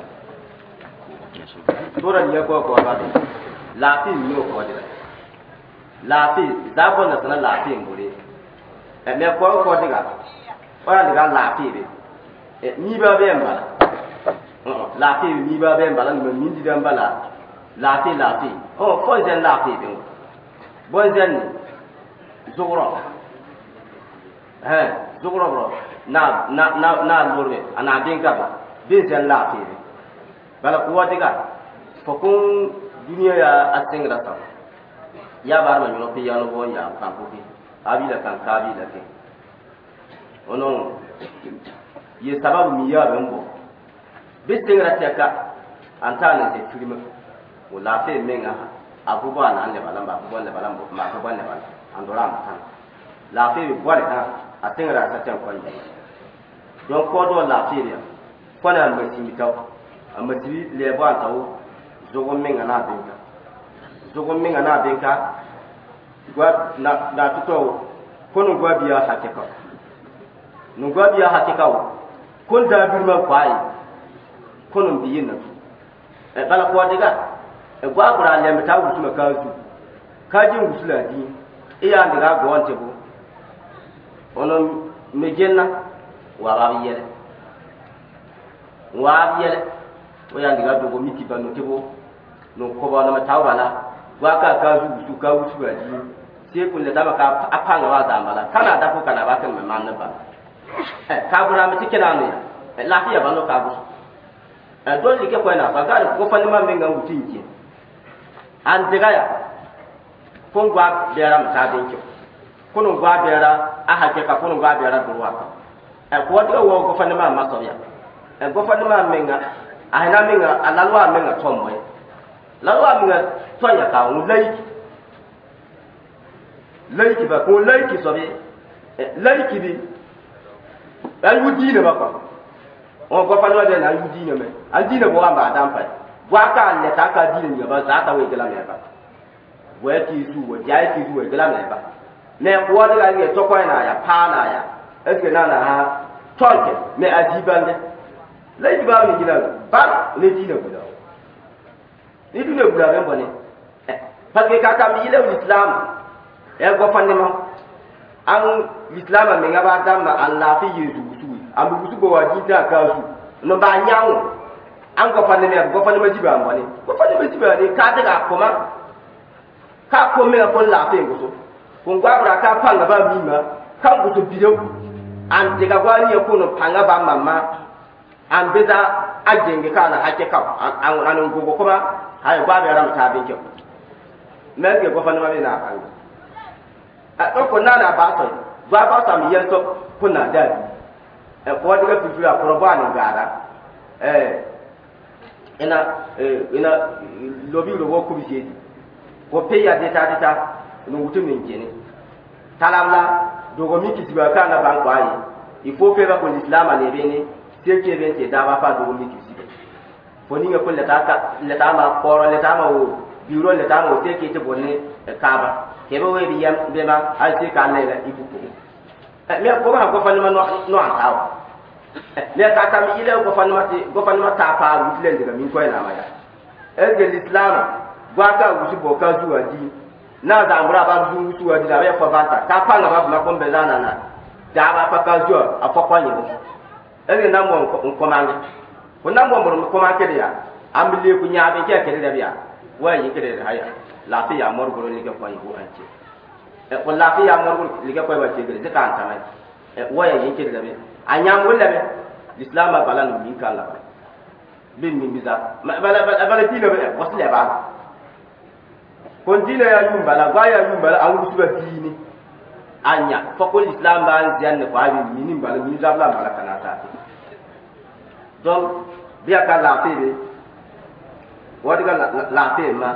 dora ni ko ko ba la fi ni ko de la fi da ko na sana la fi ngure e me ko ko de ga ora de ga la fi be ni ba be mbala la fi ni ba be mbala ni min di dan bala la fi la fi oh fo zen la fi be bo zen zugro eh zugro bro na na na na lorbe ana bin ka ba be zen la fi be bala ko wati ka fo kun duniya ya asengra sa ya bar ma no fi ya no bo ya kan ko fi abila kan ka bi da ke ono ye sababu mi ya bembo bisingra teka antana se firma wala fe menga abu ba na le bala ba bo le bala ma ko ba le bala andora matan la fe bo le ha atingra sa tan ko ni donc ko do la fe ya ko na ma ti mi taw ma ti le bo taw zogo menga na benka zogo menga na benka gwa na na tuto ko no gwa biya hakika no gwa biya hakika ko da birma kwai ko no biyin na e bala ko diga e gwa bura le meta wusu maka zu kaji wusu la di e ya ndiga go onte bo ono mejenna wa ba yele wa yele o ya ndiga dogo miti ba no tebo no ko ba na meta wala gwa ka ka zu wusu ka wusu la di sai kun da maka apanga wa zambala kana da ko kana ba kan me manna ba eh ka bura meti kina ne lafiya ba no ka busu eh don like ko na ba ga ko fa ni ma menga wutinki an digaya kun gwa bera mata dinki kun gwa bera a hake ka kun gwa bera durwa ka e ko diga wo go fa ni ma ma so ya e go fa ni ma menga a na menga alalwa menga tomwe lalwa menga tonya ka un laiki laiki ba ko laiki so be laiki bi ayu dina ba ko on go fa ni de na ayu dina me al dina bo amba adam fa waka le ta ka dina ni ba za ta we gela me ba we ti su we jai ti su we gela me ba me ko de ga ni to ko na ya pa na ya e ke na na ha tonke me ajibande laiki ba ni gila ba le dina bu da ni dina bu da be bone eh parce que ka ka mi le islam e go fa ni ma an islam me nga ba damba allah fi yesu su am bu su bo wa jita ka su no ba nyawo an go fa ni me go fa ni ma jiba mbani go fa ni ma jiba ni ka de ga koma ka ko me ko la fe go so ko gwa bra ka panga ba mi ma ka go so bido an de ga gwa ni ko no panga ba mama an beza ajenge ka na ake ka an an go go koma hay gwa be ram ta bin ke me ge go fa ni ma be na panga a ko na na ba so gwa ba sa mi yeso ko na da e ko diga tutu ya ko ba ni gara eh ina ina lobi ro ko bi jedi ko pe ya deta deta no wutu min jeni talamla dogo mi kitiba kana ban ko ayi il faut faire ko l'islam ale bene ce qui vient te daba pa dogo mi kitiba foni nga ko leta ka leta ma koro leta ma o biro leta ma o te ke te bonne kaba kebe we bi yam be ma al te ka lela ibu ko me ko ma ko fa no no antaw le ka ta mi ile ko fa no mati ko fa no ta pa wutle ndiga min ko ina ma ya e de l'islam gwa ka wusi bo ka zuwa di na za amura ba zu zuwa di da be fa banta ka pa na ba ma ko mbezana na da ba pa ka zuwa afa kwa nyi e na mo ko mangi ko na mo mo ko ma ke ya amile ku nya be ke ke da biya wa yi ke da haya lafiya mor goro ni ke kwa yi ko anche e ko lafiya mor goro ni ke kwa ba ke de ka anta mai e wa yi ke da be anyam wala be l'islam bala no min kala bin min biza bala bala dina be wasle ba kon dina ya yum bala ga ya yum bala an gusu ba dini anya fa ko l'islam ba zian ko abi min bala min zabla bala kana ta donc biya ka la fe be wadi ga la fe ma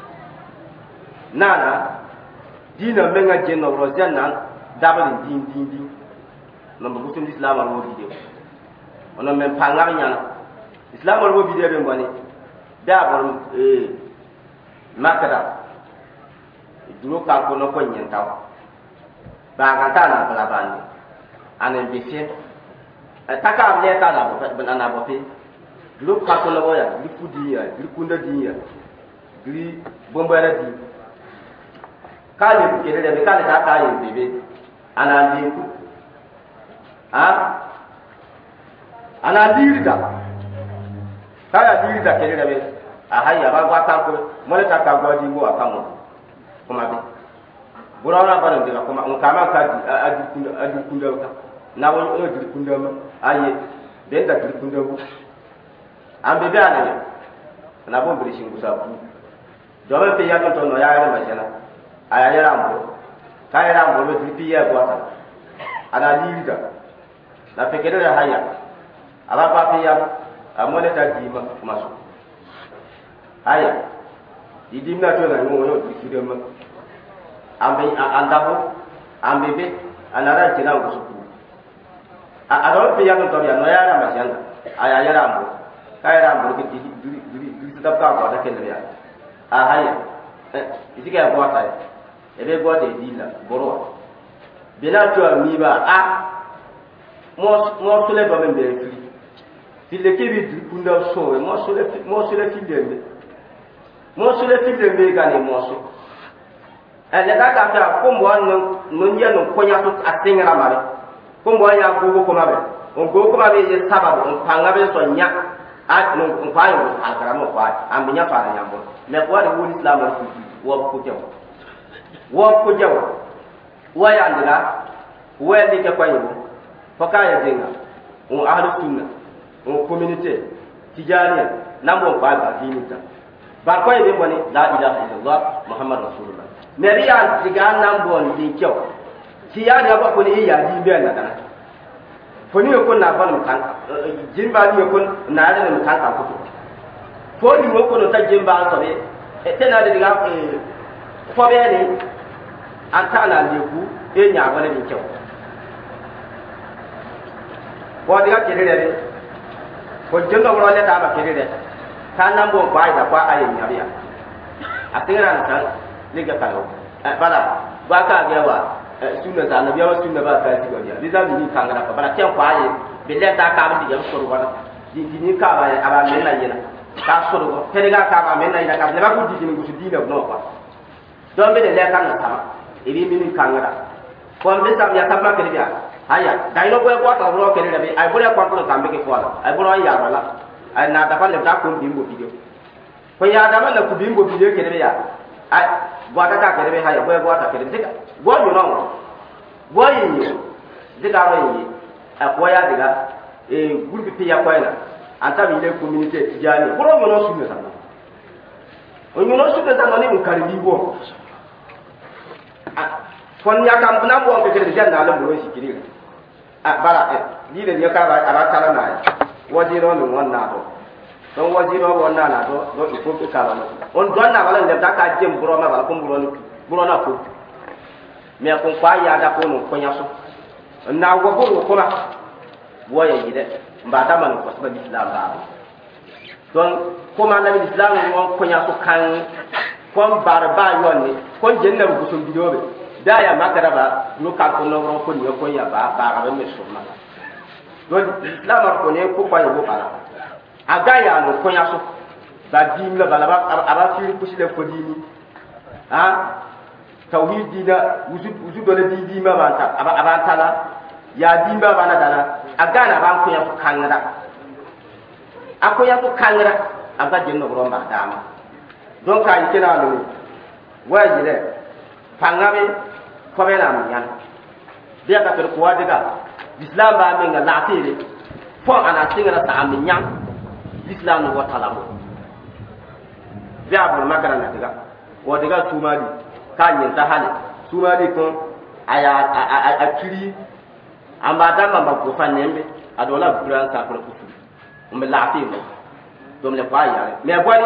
nana dina menga jenno rozian nan dabali din din din no mo gutum islam al wo video ono men pangar nyana islam al wo video be ngoni da bor eh makada duro ka ko no ko nyenta ba ga ta na bala bani anen be fe taka le ka la bo na bo fe duro ka ko no ya di fudi ya di kunda di ya di bombara di kale ke de be kale ta ka ye bebe ana di ku ha ana dirida kaya dirida kere da be a hayya ba ba ta ko mole ta ka godi wo akamo kuma be burana ba ndira kuma on kama ka adi kunda adi kunda ka na won o di kunda ma aye den da di kunda bu am be be ana na bon bi shin gusa bu do be pe ya to no ya ya ma jana aya ya rambo kaya rambo be di piya ko ata ana dirida la pekere ya haya ala pa pe ya amole ta di ma maso aya idimna to na mo yo disire ma ambe andabo ambe be anara tina ko suku a ado pe ya no to ya no ya ra ma sian aya ya ra mo kai ra mo ki di di di di ta ka ko da ken ya a haya isike ya ko ta e be go de di la boro bina to mi ba a mo mo sule ba men be fi fille ke bi kunda so mo sule mo sule fille mo sule fille be ga ne mo so ele ka ka ta ko mo no no nya no ko nya to atengra mare ko mo ya go ko mabe on go ko mabe ye sababu on panga be so nya a no on fa yo akara mo fa am nya fa nya mo me ko wa wo islam ro wo ko jaw wo ko jaw wa ya ndira wo ni ke ko yo fo ka ya dinga on ahlu sunna on communauté tijaniya nambo ba ba dinita ba ko be boni la ilaha illallah muhammad rasulullah meri ya diga nambo ndi kyo ti ya da ba ko ni ya di be na kana ko ni ko na ba no kan jimba ni ko na da no kan ka ko ko ni mo ko no ta jimba so be e tena de diga e fo be ni anta na leku e nya wala ni kyo ko diga kire de ko jenga wala le ta ba kire de kan nan bo ba da kwa ayin ya biya a tingra na kan ni ga kalo bala ba ka ga wa sunna ta nabiya wa sunna ba ta ti ga ni da ni kan ga ka bala ten kwa ayin be le ta ka ba di ga so ro wala di di ni ka ba ya aba men na yina ka so ro te ga ka ba men na yina ka le ba ku di ni ku di na no kwa don be le kan na sama iri mi ni kan ga ko be sam ya ta ba ke biya aya dai no ko ko ta ro ke le be ai bo le ko ko kan be ke ko ala ai bo ro ya wala ai na da fa le ta ko bimbo video ko ya da ma ku bimbo video ke le ya ai bo ta ka ke le ha ya bo bo ta ke le diga bo yo no bo yi yo diga ro yi a ko ya diga e groupe pe ya ko ina anta mi le communauté tijani bo ro yo no su ne sa o yo no su ne sa no ni mu kari bi bo kon ya kam na bo ke ke janna la mo shi kiri a bara e ni le ya ka ba ara kala na wajiro no wonna do don wajiro wonna na do do ko ko kala no on don na bala le ta ka jem buro ma bala ko buro no buro na ko me ko kwa ya da ko no ko nyaso na wo buro ko ma wo ya yide mba ta man ko sa islam ba don ko ma na islam won ko nyaso kan kon barba yonni kon jenna bu so bidobe da ya makara ba no ka ko no ro ko ni ko ya ba ba ga me so ma don islam ko ne ko kwa yo bala aga ya no ko ya so ba dim la bala ba aba fi ku shi da ko dini ha tauhid dina wujud wujud do di di ma ba ta aba aba tala ya dim ba bana dala aga na ba ko ya so kangara ako ya so kangara aga jenno ro ba dama don ka yi kina no wajire pangabe ko be na yan dia ka ter ko adiga islam ba men ga lafire fo ana singa ta am nyam islam wa taala mo dia bol magara na diga wo diga sumali ka nyin ta hali sumali ko aya akiri amba da ma ko fa nembe adola buran ta ko ku um lafire mo dom le kwa ya me boni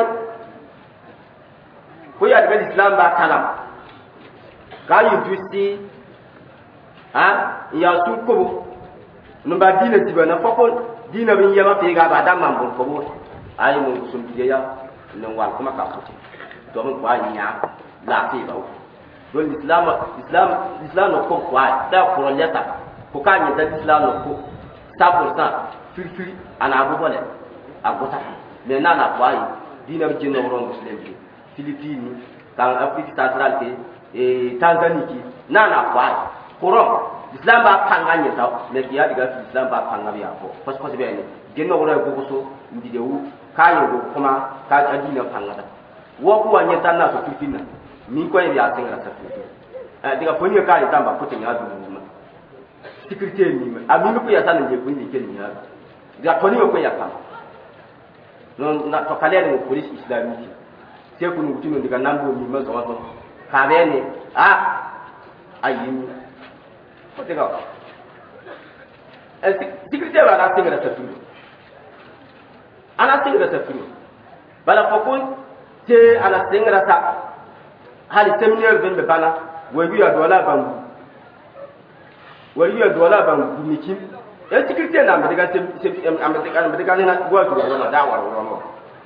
ko ya diga islam ba taala ka yu tusi ha ya tu ko no ba dina tibana foko dina bin yama fe ga ba da man bon ko bo ay mo sum biye ya no wal kuma ka ko to mun kwa nya la fi ba do islam islam islam no ko kwa da ko leta ko ka nya da islam no ko cent pour cent fil fil ana abu bole agota me na na kwa dina bi no ro muslim bi Philippines kan Afrique centrale ke e Tanzanie ki na na kwa Quran islam ba panga ni ta me kiya diga islam ba panga biya ko pas pas be ni genno wala ko so ndi dewu kayo go kuma ka adina panga da wo ku wanya tan na so fitina mi ko ya tinga ta fitina eh diga foni ka ni tamba ko tin ya du ma sécurité ni ma ami ko ya tan je foni ke ni ya diga foni ko ya tan non na to kale ni police islamique c'est ko ni tinu diga nambo mi ma so ka be ni a ayi ko te ga el sécurité ba na tinga ta fitina ana tinga ta fitina bala fokon te ala singra ta hali temnier ben be bana wagi ya dola bambu wagi ya dola bambu miki ya tikirte na me daga sem sem am daga am daga na gwa do na da war war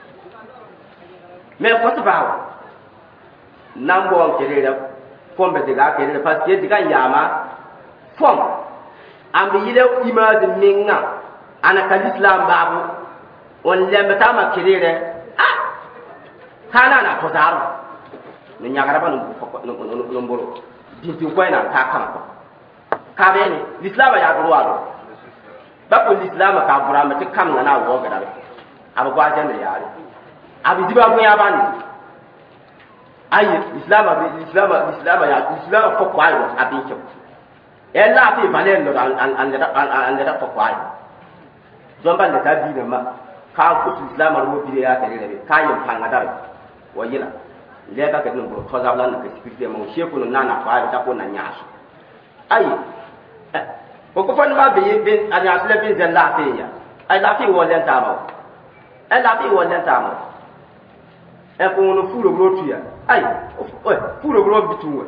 me ko ba nambo on kere da fom be daga kere da parce que diga yama fom am yile image minga ana ka islam babu on lembe ta ma kere da ah kana na to zaro ni nyagara ba no no mboro binti ko ina ta kama ko ka be ni l'islam ya do wado ba ko l'islam ka bura ma te kam na na wo ga da abu gwa jan da yare abi diba ko ya bani ayi islam abi islam islam ya islam ko ko ayo abi ko e la fi balen do an an an an da ko ko ayo zomba le ta bi ma ka ko islam ro bi ya tare da ka yin fanga da wayila le ka ke no bro ko za blan ka security mo sheku no nana fa ta ko na nyaso ayi ko ko fan ma be be an ya sele be zen la fe ya ai la fi wo len ta mo ai la fi wo len ta mo e ko no furo bro tu ya ai o furo bro bitunwa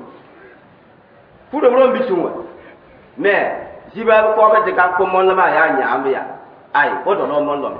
furo bro bitunwa me jiba ko be de ka ko mon la ma ya nya am ya ai ko do no mon lo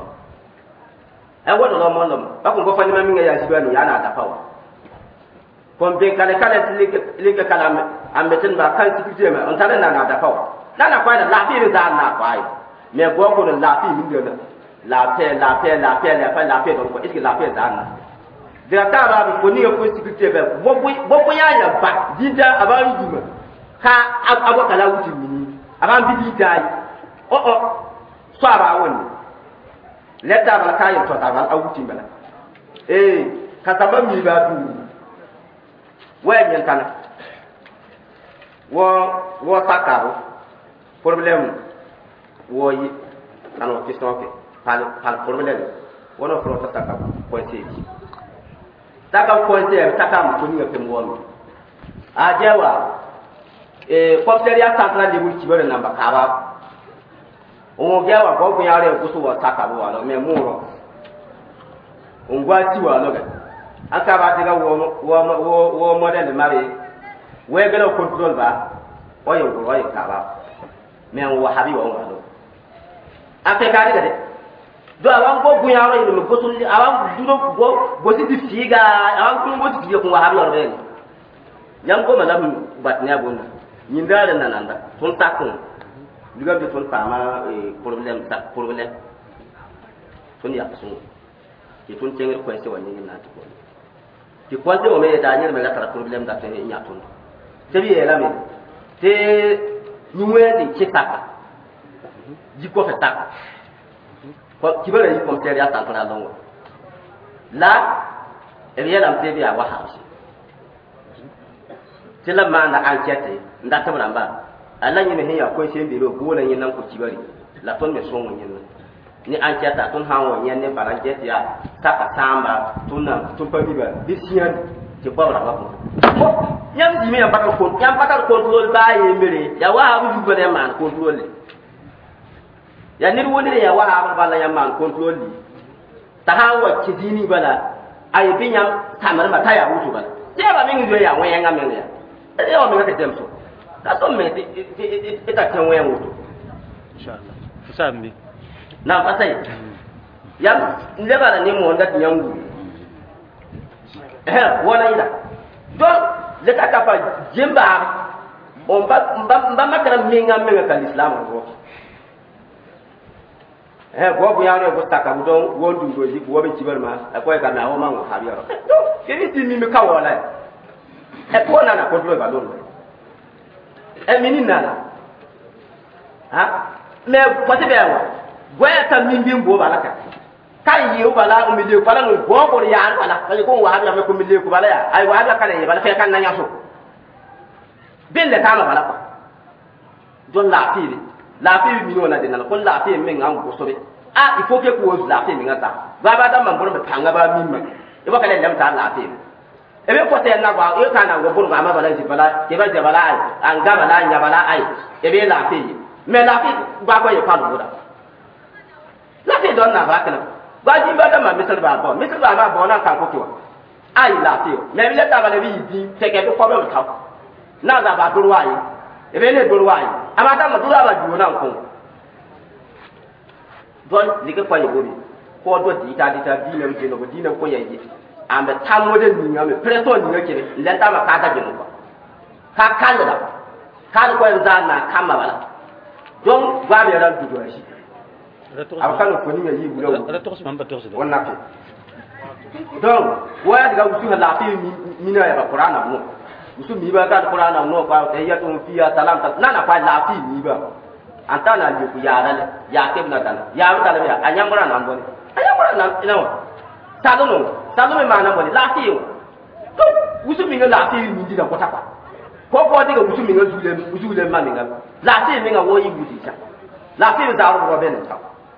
e wo do no mon lo ba ko ko fan ma mi nga ya jiba ni ya na da pa wa kon be kale kale like like kala ambetin ba kan tikite me on tare na na da pawa na na kwa da la fi da na kwa ai me go ko da la fi min de la pe la pe la pe la pe la pe do ko iski la pe da na de ta ba bi ko ni ko tikite be bo bo bo ya ya ba dida aba yuma ka abo kala wuti mini aba bi di dai o o so aba woni leta ba ka yin to ta ba awuti mala eh ka ta ba mi ba du ouais bien kana wo wo takaro problème wo yi ano question ke pal pal problème wono fro taka point c taka point c taka ko ni ngam won a jewa e commissariat central de wul kibere namba kaba o jewa ko ko yare ko so wo taka bo wala me muro on gwa ti wa no ga aka ba diga wo wo wo model mari we gelo control ba o yo ko yo ka ba me wo habi wo ngado aka ka diga de do awan go buya ro ni ko sul awan duro go go si di figa awan ko go si ko wa habi ro ben yang ko malam bat ne abun ni ndare nananda ton takun diga de ton pama e problème ta problème ton ya sun ki ton tengel ko se wani ni na to ti kwante o me da nyir me la tara problem da tene nya tun te bi ela me te nyuwe de chitaka jiko fe taka ko kibara yi komtere ya tantana longo la e bi ela te bi a wa hausi te la ma na enquête nda ta ba ala nyi me he ya ko se bi ro go la nyi nan ko kibari la ton me so mo nyi ni enquête ton ha wo nyen ne bara enquête ya taka samba tunna tumpa biba disian ti babra ba ko yam di me yam bakal ko yam bakal control ba ye mere ya wa bu bu ne man control ya ni woni ya wa ha ba la yam man control ta ha wa ki dini bala ay binyam tamar ma ta ya wutu bala te ba min do ya wen ngam ne ya e o mi ka temso ka to me ti ta kan wen wutu inshallah fusambi na pasai yam ndebara ni mo ndat nyangu eh wala ida do le ta kafa jimba on ba ba makara minga minga ka islam ko eh go bu yaaro ko taka bu don wondu do ji wo be ciberma ko e ka na o ma ngo habiyo do kiri ti mi mi ka wala e ko na na ko do ba don e minina ha me pati be wa goya ta min bin bo balaka kai yi bala o mi le bala no bo ko ya bala ka ko wa ha ko mi le ko bala ya ai wa ha ka le bala fe kan na nyaso bin le ta ma bala ko don la fi la fi mi no na de na ko la fi mi ngam ko so be a il faut que ko la fi mi ngata ba ba da man bo be panga ba mi ma e ba ka le lam ta la fi e be ko te na ba e ka na go bo ga ma bala ji bala ke ba je bala ai an ga bala nya bala ai e be la fi me la fi ba ko ye pa do da la fi don na ba kana ba ji ba da ma misal ba bo misal ba ba bo na ka ko kiwa ai la ti me bi le ta ba le bi di te ke ko problem ta na za ba duru wa yi e be le duru wa yi amata ma duru ba ju na ko don dike kwa yego bi ko do di ta di ta di na bi no di na ko yayi ambe tamo de ni ngame preso ni ngake le ta ma ka ta jinu ko ka kan da ka ko en za na kama bala don gwa be ran du do shi aw kan ko ni yayi bu do ra to man ba to do wonna ke don waya daga usu la fi mi na ya qur'ana mu usu mi ba ka qur'ana mu ko tayyatu fiya salam ta na na fa la fi mi ba anta na ju ya dale ya ke na dale ya ba dale ya anyamura na mboni anyamura na ina wa tado no tado me mana mboni la fi yo to usu mi la fi mi di da ko tapa ko ko diga usu mi ngazule usule ma mi ngal la fi mi nga wo yi budi cha la fi za ro be ne ta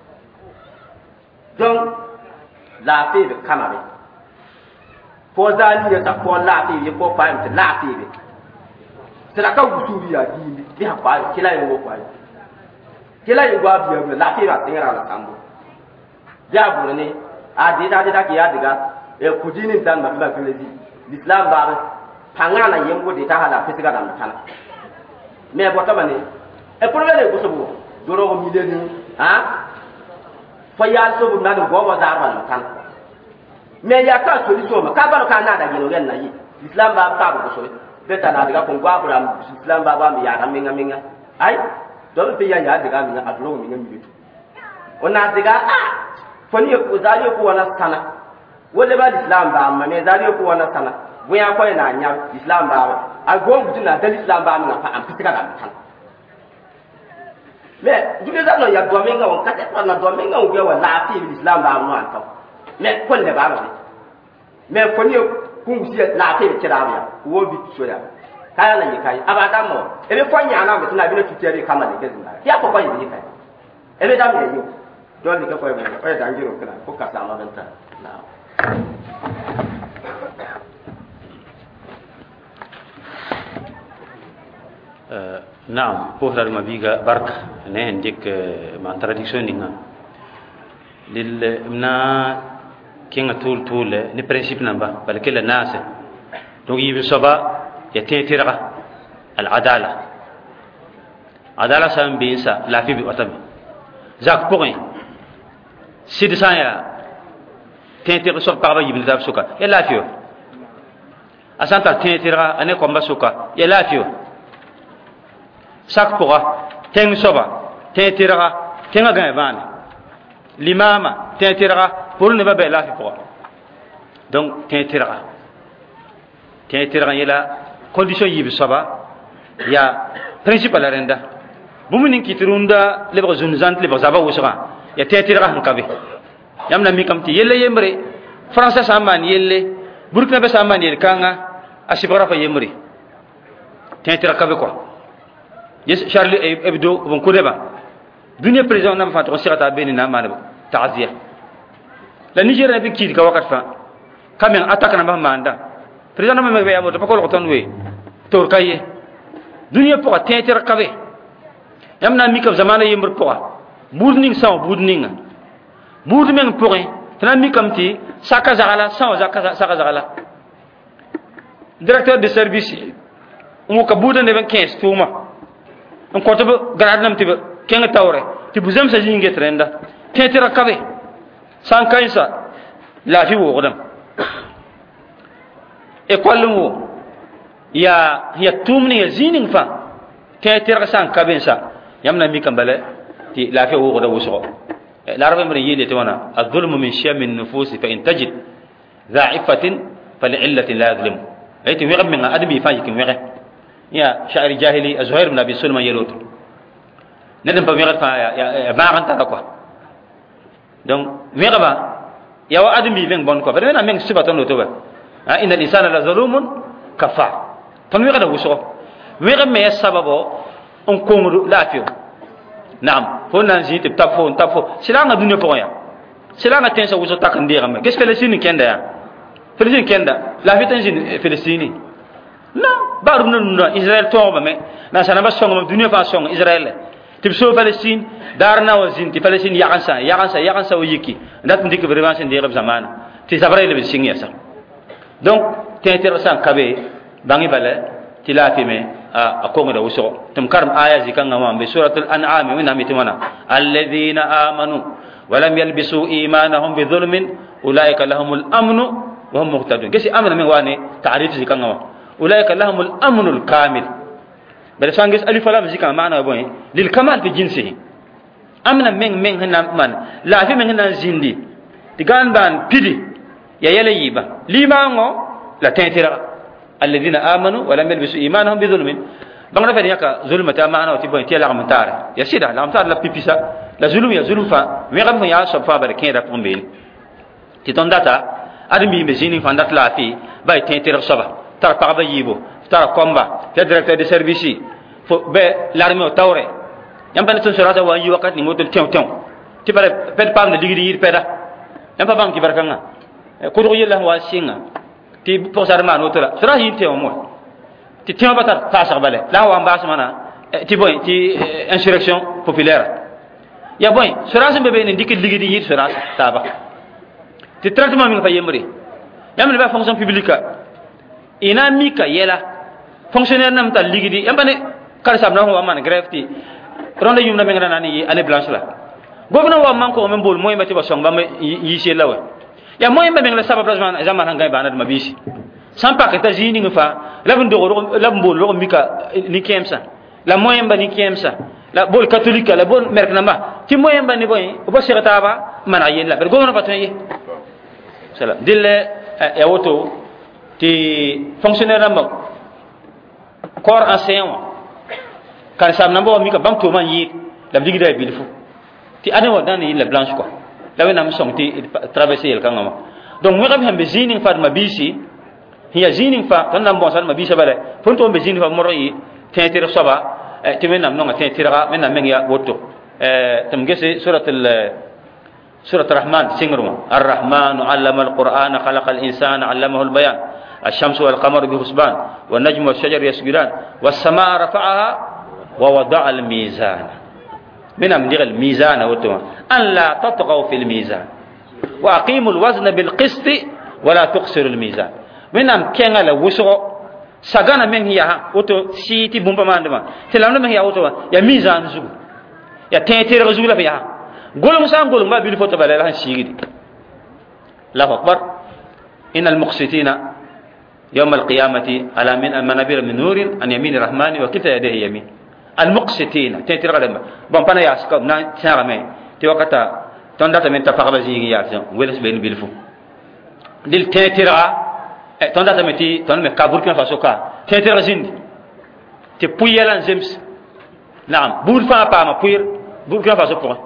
donc la fi be kama be ko zali ya ta ko la fi ko fa mi la fi be sira ka usu ya di bi ha pa kila yo ko ai kila yi gwa biya biya lafi ba tingira la tambo jabu ne a dita dita ki ya diga e kujini dan ba ba kelezi islam ba pangana yembo dita hala fitiga dan kana me bota bane e problème ko sobo doro ko mileni ha fa ya sobo na do go za ba kan me ya ka solution ma ka ba ka na da gino ren na yi islam ba ka ko so beta na diga ko gwa ko islam ba ba mi ya ga minga minga ai don te ya ya daga min adro min mi bitu ona daga ah fani ko zaliyo ko wana sana wole ba islam ba amma me zaliyo ko wana sana bu ya ko na nya islam ba a go mutu na dal islam ba min fa am pitika da tan me jude da no ya do min ga won ka te na do min ga won wa la fi islam ba mu an to me ko le ba ba me fani ko musi la fi kira ba wo bi so ya kaya na yikai abata mo ebe kwanya na me tuna bi na tutere kama ne kezu ya ko kwanya yikai ebe da me yo don ni ka kwanya o ya danjiro kala ko ka sama benta na euh naam pour la mabiga barka ne ndik ma tradition ninga lil na kinga tul tul ni principe namba balke la nase donc yibi soba يتيترغا العدالة عدالة سام بينسا لا في بيوتام زاك بوغين سيد سايا تيترغا سوف كابا يبن داب سوكا يا لا فيو اسانتا تيترغا اني كومبا سوكا يا لا فيو ساك بوغا تين سوبا تيترغا تينغا غايبان l'imama تيترغا بول نبا بي لا في بوغا donc تيترغا تيترغا يلا condition yibi soba ya principal renda bumunin kitrunda leba zunzant leba zaba wusra ya tetira han kabe yamna mi kamti yelle yemre français saman yelle burkina be saman yelle kanga asibara fa yemre tetira kabe ko yes charlie hebdo bon ko deba dunia président nam fa to sirata benina man ta'ziya la nigeria be kid ka wakat fa kamen attaque na ba manda président nam me be yamo to ko ko ton we tor kaye dunia pour atteindre kabe yamna mi ka zamana yimr pour boudning sans boudning boudning pour tan mi kamti saka zagala sans saka saka zagala directeur de service mo ka boudane ben quinze tuma on ko to grade nam tibe kenga tawre ti buzam sa jinge trenda tetira kabe san kainsa la fi wo godam e kollu ya ya tumni ya zinin fa tetira san kabensa yamna mi kambale ti la fi wo goda wuso la rabbi mari yele to wana adh-dhulmu min sham an-nufus fa in tajid dha'ifatin fal'illatin la yadhlim ayti wi min adbi fa yikin wi ya sha'ir jahili azhair ibn abi sulman yelot nedem pa wi fa ya ba kan ta ko donc wi ba ya wa adbi ven bon ko fa na men sibaton to ba ha inna al-insana la zalumun kafa ton wi kada wuso wi me sababo on kongru lafiyo naam fo nan ji tip tafo tafo silanga dunya po ya silanga tensa wuso takandira me qu'est-ce que le sini kenda ya Palestine kenda la fi tan jin Palestine non baru non Israël to ba me na sana ba songo dunya fa songo Israël tip so Palestine darna wazin ti Palestine ya kansa ya kansa ya kansa wiki ndat ndik vraiment sen dirab zaman ti sabray le singi ya sa donc tẽetɩrg sã n ka be bãngi bala tɩ laafɩ me a kongda wʋsgo tɩ m karem aya zĩ-kãngã wã be surat al-an'am wẽnnaam tɩ wãna alladina amanu walam yalbisu imanahum bidhulmin ulaika lahum al-amnu wa hum muhtadun gesi amna men wane ta'rif zĩ-kãngã wã ulaika lahum al-amnu al-kamil bala sã n ges alif lam zĩ-kãngã maana bõe lil kamal tɩ jinsi amna meng meng sẽn na n man laafɩ meng sẽn na n zĩndi tɩ gãan baan pidi ya yɛla yiiba limaangõ la tẽetɩrga alladina amanu walam yalbisu imanahum bidhulmin bãngda fa yãka zulma tɩ a maana wa tɩ bõe tɩ ya lagm n taare ya sɩda lagm taar la pipisa la zulum ya zulum fãa wẽgame fõ yaa soab fãa bala kẽeda pʋgẽ beene tɩ tõnd data adem-biime zĩnig fãa dat laafɩ ba y tẽetɩrg soaba tara pagba yiibo tara komba tɩ directeur de service fo bɛ larme o taoorɛ yãmb pa ne tɩ sorasa wa n yi wakat ning woto tẽu tẽu tɩ bara pɛd paamda ligd yɩɩd pɛda yãmb pa bãng tɩ barkãngã kʋdg yella sẽn wa sɩnga tɩ pʋgsad maan woto la soras yɩn tẽwã moa tɩ tẽwã pa tar paasg bale la sẽn wa n baas mana tɩ bõe tɩ insurrection populaire ya bõe soras n be beene n dɩkd ligd yɩɩd soras taaba tɩ traitement meng pa yembre yãmb ne ba fonction publique y na n mika yɛla fonctionnaire nam tar ligdi yãmb pa ne karsam na sẽn wa n maan grève tɩ ronda yũmda meng ra na n yɩ année blanche la gomna wa man ko men bol moy mati ba song ba yi se lawe ya moy ba meng la sabab la zaman hanga ba na ma bisi sans pas que ta jini fa la bu do la bu lo mika ni kemsa la moy ba ni kemsa la bol catholique la bol merk namba ti moy ba ni boy o ba sirata ba mana yen la gomna ba tan yi salam dille ya woto ti fonctionnaire namba corps enseignant kan sam namba mika bam to man yi la digida bilfu ti ane wa dan yilla blanche quoi la wena msong ti traverser el kangama donc mo rabbi hambe zining fa ma bisi hiya zining fa tan nam bon san ma bisa bale fon to be zining fa moro yi tentir soba ti men nam no tentira men nam men ya woto euh tam gese surat al surat ar-rahman singru ar-rahman 'allama al-qur'ana khalaqa al-insana 'allamahu al-bayan الشمس والقمر بحسبان والنجم والشجر يسجدان والسماء رفعها ووضع الميزان من أمدغ الميزان وتما أن لا تطغوا في الميزان وأقيموا الوزن بالقسط ولا تقصروا الميزان من أم كان لا وسع سجانا من هي وتو سيتي بومبا ماندما تلامنا من هي وتو يا ميزان زو يا تنتير زو لا فيها قول مسان قول ما بيلفوت بلا لا سيدي الله أكبر إن المقسطين يوم القيامة على من المنابر من نور عن يمين الرحمن وكلتا يديه يمين المقسطين تنتير غدما بون بانا ياسكو نا تيرامي تي وقتا توندا تامن تفاقبا زيغي ياسون ويلس بين بيلفو ديل تنتيرا توندا تامن تي تون مي كابوركنا فاسوكا تنتيرا زيند تي بويلان زيمس نعم بور فا با ما بوير بوركنا فاسو بو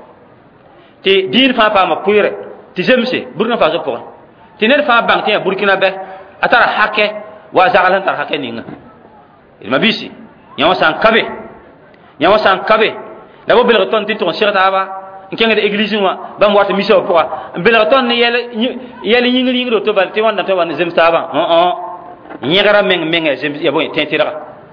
تي دين فا با ما بوير تي زيمسي بوركنا فاسو بو تي نير فا بانك تي بوركنا به atara hake wa zagalan tar hake ninga il mabisi nyawa san kabe nyawa san kabe la bo bel ton tin ton sirata ba nkenga de église wa bam wata miso pourquoi bel ton ne yele yele yingi yingi to bal ti wanda to wan zem saba on on nyegara meng meng zem ya bo tentira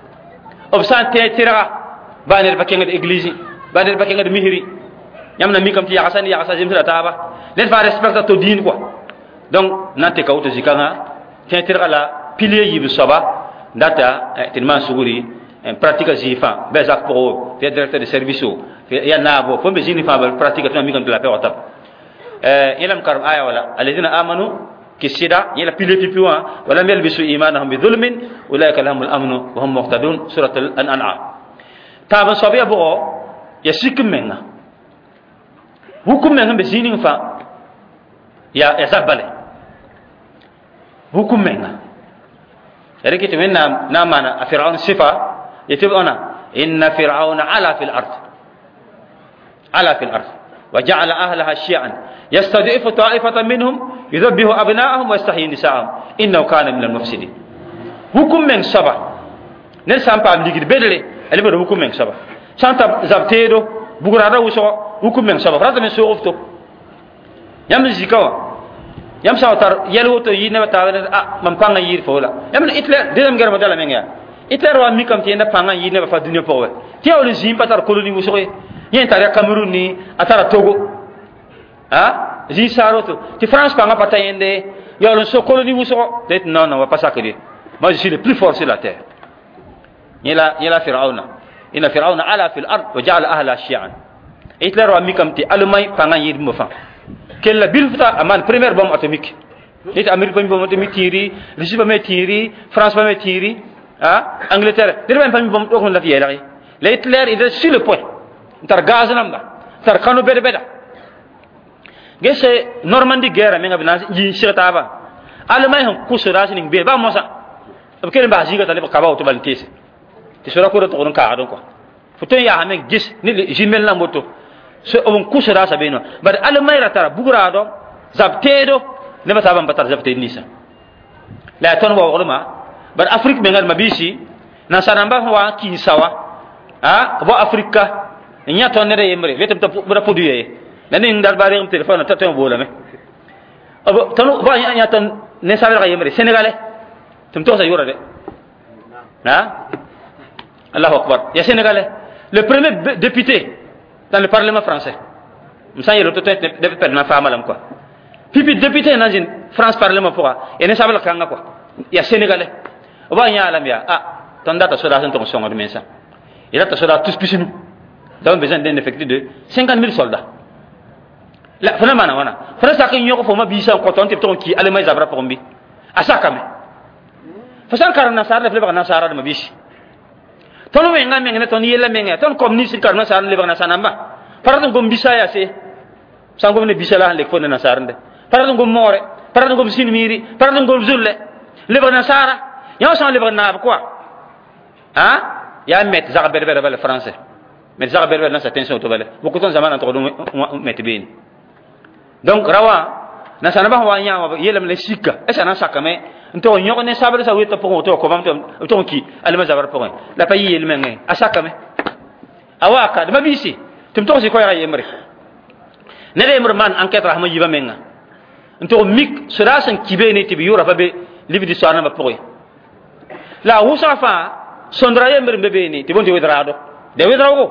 obsan tentira ba ne ba kenga de église ba ne ba kenga de mihiri nyamna mi kam ti ya san ya sa zem sirata ba les va respecter to din quoi donc nante ka auto zikanga tentira la pilier yibu soba data tilman suguri en pratique zifa bezak pour le directeur de service ya nabo fo be zifa ba pratique to mi kan de la paix otap euh yelam karam aya wala alladina amanu kisida yela pilier pipiwa wala mel bisu imanahum bi dhulmin ulaika lahumul amnu wa hum muhtadun surat al-an'am taba sobiya bo ya sikmenga hukum men be zifa ya ya zabale hukum menga yare kiti men na na mana fir'aun sifa yatibuna inna fir'auna ala fil ard ala fil ard wa ja'ala ahlaha shi'an yastad'ifu ta'ifatan minhum yudabbihu abna'ahum wa yastahyi nisa'ahum innahu kana minal mufsidin hukum men saba ne sampa ligid bedele ali bodo hukum men saba santa zabtedo bugurada wuso hukum men saba rata men so ofto yam zikawa yam sa tar yelo to yine ta ah mam panga yir fola yam Hitler dedam garma dala menga Hitler wa mikam tienda panga yine ba fa dunya powe ti awle zim patar koloni musoy yen tar Cameroun ni atara Togo ha zi saroto ti France panga pata yende il y a le colonie où sera non non on va pas s'accorder. Moi je suis le plus fort sur la terre. Il y a il y a Pharaon. Il y a Pharaon ala fil ard wa ja'ala ahla shi'an. Hitler wa mi kamti Allemagne panga yir mo fa. Quelle la bilfta aman première bombe atomique. Et Amérique bombe atomique tiri, Russie bombe tiri, France bombe tiri, ah Angleterre. Dire même pas bombe to ko la tiela. Le Hitler il est sur le point. Tar gaz namba, tar kanu bede beda. Gese Normandie guerre menga bina yi shirata ba. Allemagne hon kusura sin be ba mosa. Ab kele ba jiga tale ba kaba to baltese. Ti sura ko to ko ka don ko. Foto ya hamen gis ni jimel na moto. So on kusura sa beno. Ba Allemagne ratara bugura do zabtedo ne ba saban batar zabte nisa. La ton wa ulama ba Afrique menga mabisi na sanamba wa ki sawa. Ah, bo Afrika nya ton ne yemre vetem ta bura produire nani ndal bari ngam téléphone ta ton bola me abo tanu ba nya ton ne sabe ga yemre sénégalais tum to sa yura de ha Allahu akbar ya sénégalais le premier député dans le parlement français msa yelo to to de perdre na fama lam quoi pipi député dans une France parlement pourquoi et ne sabe la kanga quoi ya sénégalais ba nya alam ya ah ton data so da son ton songo de mensa il a tassé tous piscine. Nous avons besoin d'un effectif de cinquante mille soldats. La vraiment wana. France a qu'il y a faut ma bisa ko ton ton ki Allemagne zabra pour mbi. Asaka me. Fasan karana sar le fleba na sara de ma bisi. Ton we ngam ngene ton yela menga ton communiste karana sar le na sanamba. Paradon gom bisa ya se. Sango ne bisa la le fo na sar nde. Paradon gom more, paradon gom sinmiri, paradon gom zulle. Le na sara. Ya san le na quoi? Hein? Ya met za berber bel français met za berber na attention to bele beaucoup ton zaman to do met bin donc rawa na sana ba wa nya wa yelam le shika esa na saka me nto nyoko ne sabre sa weta po to ko bam to to ki alma zabar po la pa yel men asaka me awaka de mabisi tum to si ko ya yemre ne de mur man enquête rahma yiba menga nto mik surasan kibeni tibi yura fa be libi di soana ba po la usafa sondra yember mbebeni ti bonti wedrado de wedrago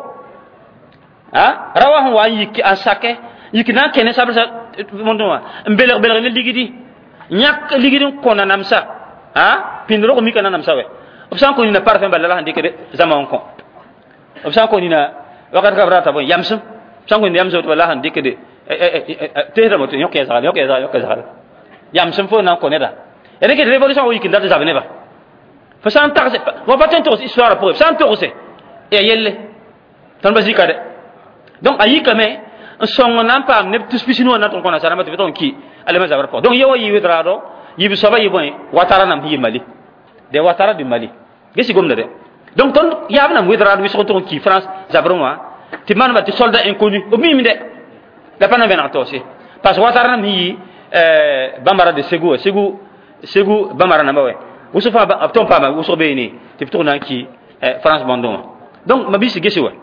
ha rawa wa yiki asake yiki na kene sabra mondoma mbele bele ne ligidi nyak ligidi ko na namsa ha pindro ko mika na namsa we opsan ko ni na parfum balla hande ke zaman ko opsan ko ni na wakat ka brata bon yamsum opsan ko ni yamsum to balla hande ke de tehra mo to yokke za yokke za yokke za yamsum fo na ko ne da ene ke revolution o yiki ndata zabene ba fasan taxe wa baten to histoire pour fasan to c'est et yelle tan bazika de donc ayi kame songo nan pam ne tous pisino na ton kona sarama to ton ki ale ma zabar pour donc yewo yi wedrado yibi soba yi bon watara nam yi mali de watara du mali gesi gomna de donc ton yabna wedrado wi so ton ki France zabroma ti man ba ti soldat inconnu o mi mi de la pana ben atosé parce watara nam yi euh bambara de Ségou Ségou Ségou bambara na bawe usufa ba ton pa ma uso be ni ti tourna ki France bondoma donc mabisi gesi wa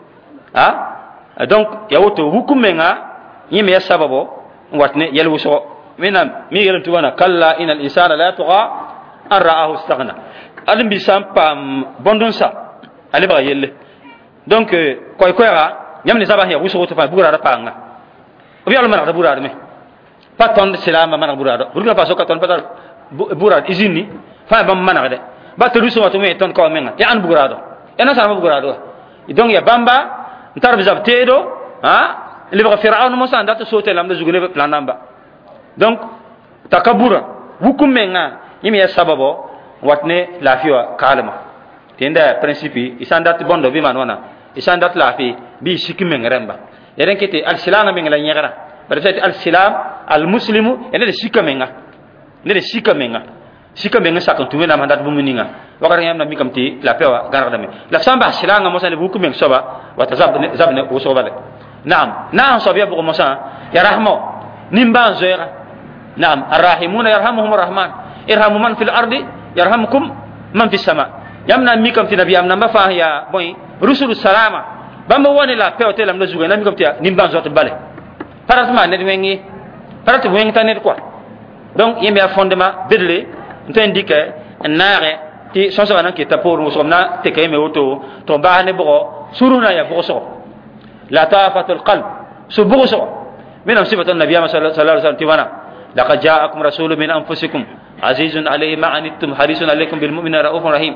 ha donc ya woto hukumenga yime ya sababo watne yel wuso mena mi yel tuwana kalla inal insana la tuqa an ra'ahu istaghna alim bi sampa bondon sa ale ba yelle donc koy koyra yamni sabah ya wuso to fa bugura da panga obi al mana da bugura me paton silama mana bugura bugura pa so ka ton patar bugura izini fa bam mana de ba to ruso to me ton ko menga ya an bugura do ena sa bugura do donc ya bamba ntar bizab tedo ha liba fir'aun musa ndata sote lam da zugune plan namba donc takabura hukumenga yimi ya sababo watne lafiwa kalma tenda principe isandat bondo bi man wana isandat lafi bi shikimen remba yeren kete al silama mengla nyagara par fait al silam al muslimu ene de shikamenga ne de shikamenga shikamenga sakon tumena mandat bu muninga wakar yam na mi kamti la pewa garda me la samba silanga musa le hukumen soba وتزابن زابن وصوبله نعم نعم صبيا بقى مسا يا رحمه نيمبان زيرا نعم الراحمون يرحمهم الرحمن ارحموا من في الارض يرحمكم من في السماء يمنا ميكم في نبي امنا ما فاه يا بوي رسول السلامه بام وني لا بيو تلام نزوغ نام ميكم تي نيمبان زوت بالي parasma net wengi parat wengi tanet quoi donc yembe a fondement bedle ntendike naare ti sonso nan ki taporo somna te kayme woto to baane bo suruna ya boso la tafatul qalb su boso min am sifatu nabiy sallallahu alaihi wasallam tiwana laqad ja'akum rasulun min anfusikum azizun alayhi ma anittum harisun alaykum bil mu'minina raufur rahim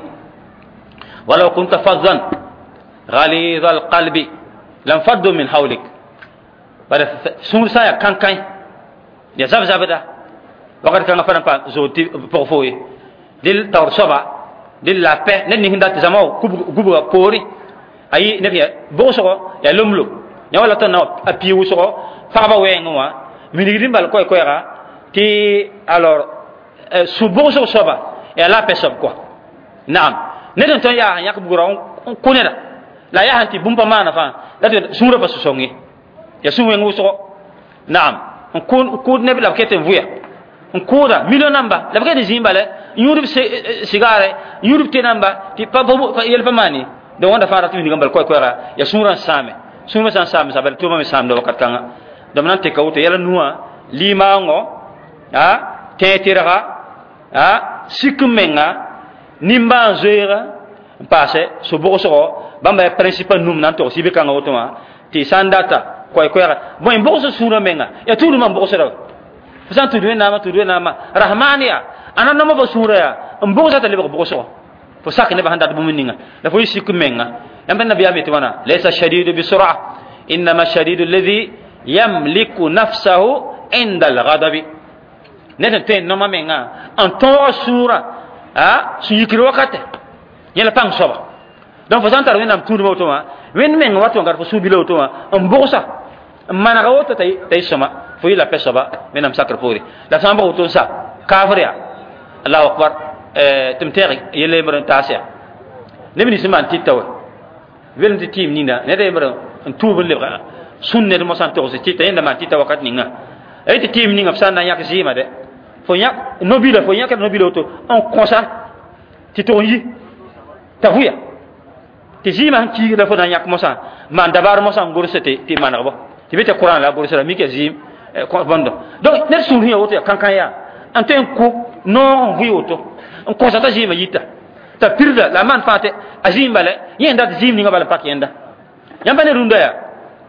walau kunta faddan ghalidh al qalbi lam faddu min hawlik bara sun sa ya kankan ya zab zabada wakat kan fa pa zoti pour foye dil tawr soba dil la paix ne ni hindat zamao gubu pori ayi ne ya bo so ya lumlu ya wala tan a piwu so fa ba we ngwa minigrim bal koy koy ra ti alors su bo so soba ya la paix sob quoi naam ne don ton ya yak bu ron kuneda la ya hanti bumpa mana fa la de sumra pa susongi ya sumu ngu so naam kun kun ne la kete vuya kuda million namba la kete zimbale yurub sigare yurub te namba ti pa bo yel pa mani do wonda fara tu ngambal koy koy ra ya sumra same sumra san same sabal to ma sam do wakat kanga do man te kawto yela nuwa lima ngo ha tetira ha sikumenga nimba zoira passe so bo so bamba principal num nan to sibe kanga otoma ti sandata koy koy ra bo en bo so sura menga ya tudu man bo so ra fasan tudu na ma tudu na ma rahmaniya anan no bo sura ya mbo so ta le bo so fo sak ne ba handa bu muninga la fo yisiku menga yamba nabi ameti wana laysa shadidu bi sur'a inma shadidu alladhi yamliku nafsahu inda al-ghadabi ne te no ma menga en to sura ha su yikiro wakate yela pang soba donc fo santar wenam tudu mo to ma wen menga wato ngar fo subilo to ma mbo sa mana ga woto tay tay sama fo yila pesa ba menam sakar fori la samba woto sa kafriya Allahu akbar eh tumteri yele mara tasia ne bini siman titaw wel ti tim nina ne de mara tubu le ga sunne mo san to se tita inda man titaw wakat ninga ay ti tim ninga fsan na yak zima de fo yak nobila fo yak nobila to on konsa ti to yi tahuya ti zima ki da fo na yak mo sa man dabar mo san gorsete ti man ba ti bete Qur'an la gorsera mi ke zim ko bondo donc ne sunu ya woto kan kan ya anten ko no huyoto on constate jima yita ta pirda la man fate azim bale yenda zim ni ngabala pak yenda yamba ne runda ya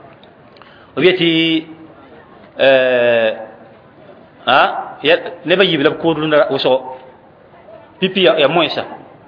obieti euh ha ya ne ba yibla ko runda woso pipi ya moisa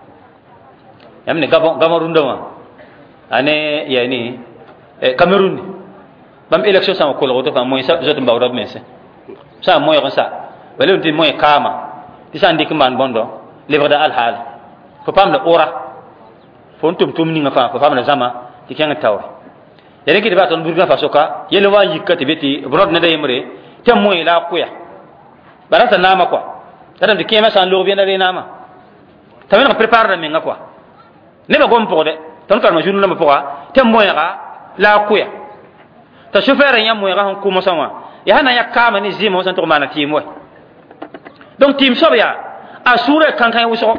yamne gabon gabon runda ma ane ya ni Cameroun bam election sa ko lo to fa moisa zoto mbawra mense sa moy ko sa wala ti moy kama ti sa ndik man bondo lebre da al hal fo pam la ora fo tum tum ni nga fa fo pam la zama ti kenga taw yene ki ba ton burga fa soka yele wa yikati beti brod na day mre te moy la kuya barata nama quoi tadam de kema san lo bien na nama tamen ko prépare na nga quoi ne ba gom pour de ton kar ma jour na ma pourra te moy ga la kuya ta chauffeur yam moy ga hon ko mo sama ya hana yakama ni zimo san to mana timo donc tim sobya asura kan kan wuso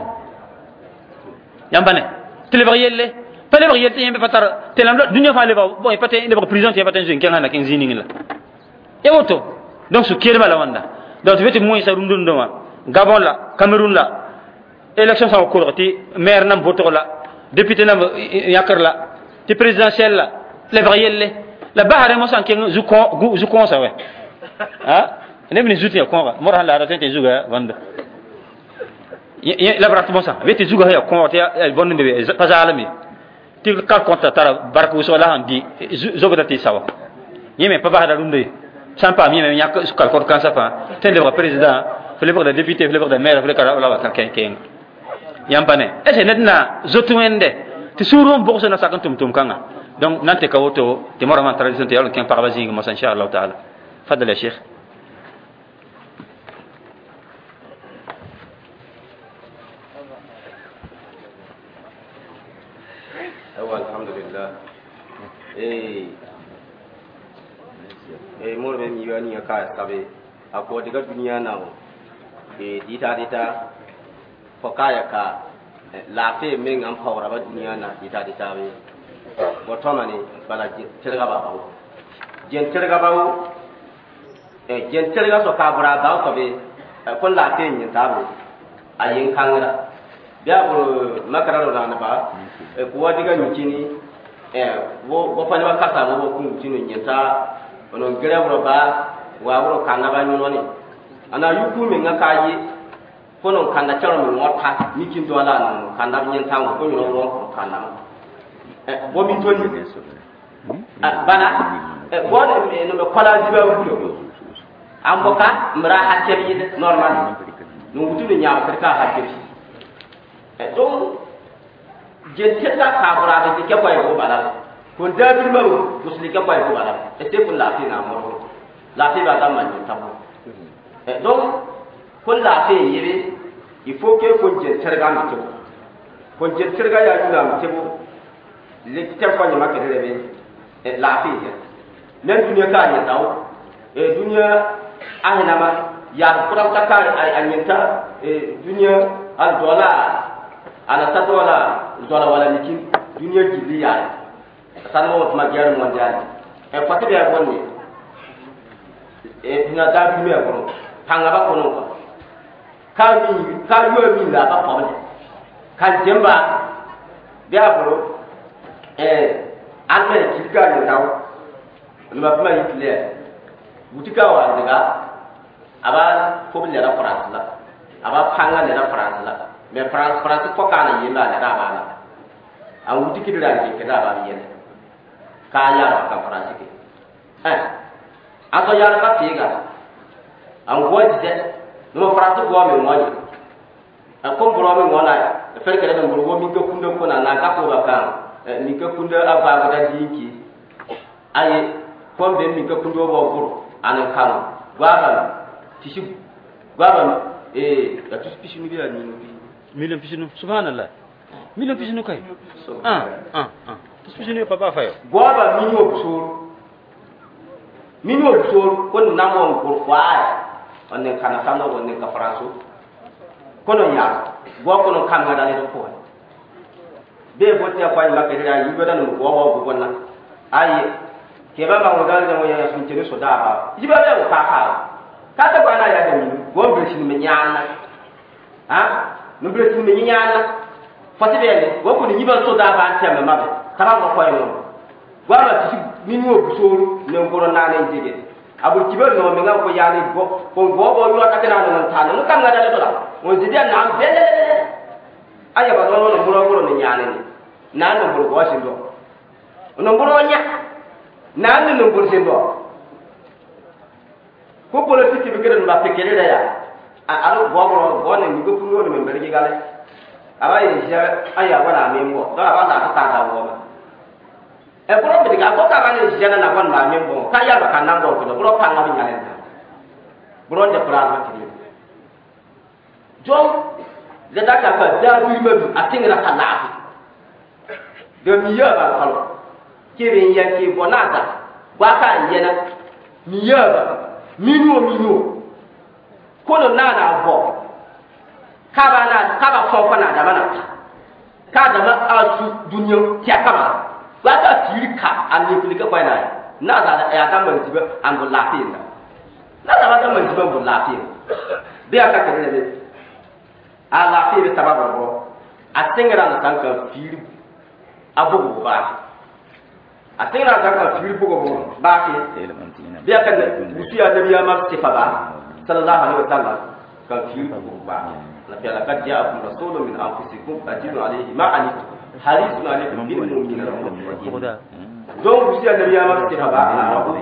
yambane televrielle televrielle yembe patar telam dunya fa leba bon paté leba prison ti paté jin kan na kin zini ngila e woto donc su kirma la wanda donc vete moy sa rundun do ma Gabon la Cameroun la élection sa ko ti maire nam voto la député nam yakar la ti présidentiel la televrielle la bahare mo san ken zu ko zu ko sa we ha ne bini zuti ya ko mo ran la ra tente zuga wanda la brat mo sa vete zuga ya ko ta bonne be pazalami ti ka konta tara barku so la handi zoga ti sawa yeme pa bahada runde sans pas yeme nyak su kal ko kan sa fa tende le président le le député le le maire le kala la ka ken ken yampane ese netna zotu wende ti suru bo so na sakantum tum kanga donc nante kawoto te mora man tradition te yalla ken par bazi mo sa inshallah taala fadal ya sheikh alhamdulillah eh eh mo be mi wani ka sabe ako diga duniya nawo eh dita dita fokaya ka la fe men am pawra ba duniya na dita dita be botoma ni bala terga ba bawo jen terga bawo e jen terga so ka bra ba ko be ko la te nyin tabu ayin kangara dia bro makara ro na ba e ko diga nyini e wo bo fa ba kasa wo ku nyini nyita ono gere bro ba wa bro kana ba nyuno ni ana yuku min nga kayi kono kanda charo min wota mikin dola no kanda nyen tango ko yoro ron kanda ma e bo mi toni bana e bo no me kola diba wulo amboka mra hakkebi normal no wutu ni nyaa ka hakkebi e donc je teta ka bra de ke ko e ko bala ko dabi ma musli ke ko e ko bala e te ko la fi na mo la fi ba da man ni tabo e donc ko la fi yebe il faut que ko je terga mi tebo ko je terga ya jula mi tebo le te ko ni ma ke rebe e la fi ne dunya ka ni taw e dunya ahina ma ya ko ta ka anyenta e dunya al dollar ala ta dola dola wala mikin dunya jibiya sana mo ma gyar mo ndani e pati be bonni e dina da bi me ko tanga ba ko no ka mi ka yo mi la ba ko ka jemba be abro e alme kilga ni daw no ma ma yitle butika wa daga aba ko bi la France la aba panga le la France la mais France France ko kana yela la da bala an wuti kidira ke da ba yele ka ya ka France ke eh ato ya ka tiga an go je no France go me mo an ko bro me ngona fer ke da ngoro mi ko kundo ko na na ka ko ba kan ni ka kundo aba ga da dinki aye ko be mi ka kundo bo goro an kan gwaba tishu gwaba eh da tus pishu mi biya ni million pisinu subhanallah million pisinu kay ah ah ah pisinu papa fayo goba minyo busur minyo busur kon namon ko kwaay on ne kana tamno on ne ka franso kono ya go kono kam ga dale do ko be botte kwaay makka dira yugo dan go go go gonna ay ke ba ba mo dal mo ya sun tere so da ba yiba be ko ka ka ka ta bana ya da mi go be shin me nyana ha nubre tu ni nyana fatibele wo ko ni yiba so da ba nteme mabe kala ko ko yo wala ti minwo busoro ne ngoro na ne jige abu kiber no me ngam ko yani go ko go go yo ta kana no tan no kan ngada do la mo jide na bele aya ba no no buro buro ni nyane ni na no buro ko shindo no buro nya na no buro shindo ko politique bi kede ba pekele da ya alo gogoro gone ni go funo ni mbere gale aba ye je aya wala membo da ba na ta da wo e bro bi ga ko ka ba ni je na ba na membo ka ya ba kan nan go ko bro pa na bi nyale bro de pra ma ti jom le da ka ka da bi ma bi atingra ka na de mi ya ba kalo ke bi ya ke bonata wa ka yena mi ya ba minu minu kono nana bo kaba na kaba fofo na da bana ka da ma asu dunyo tia kama wa ka tirika an ni ka na na da ya da man tiba an go lafin na da da man tiba go lafin be aka ka ne a lafin be sababu bo a tingra na tanka firi abugo ba a tingra na tanka firi bugo ba ke be aka ne busiya da biya ma tifa ba sallallahu alaihi wasallam kan fi ba la fi la kad ja'akum rasulun min anfusikum ajibun alayhi ma anitum harisun alaykum bil mu'minina donc si annabi ya ma tifa ba arabu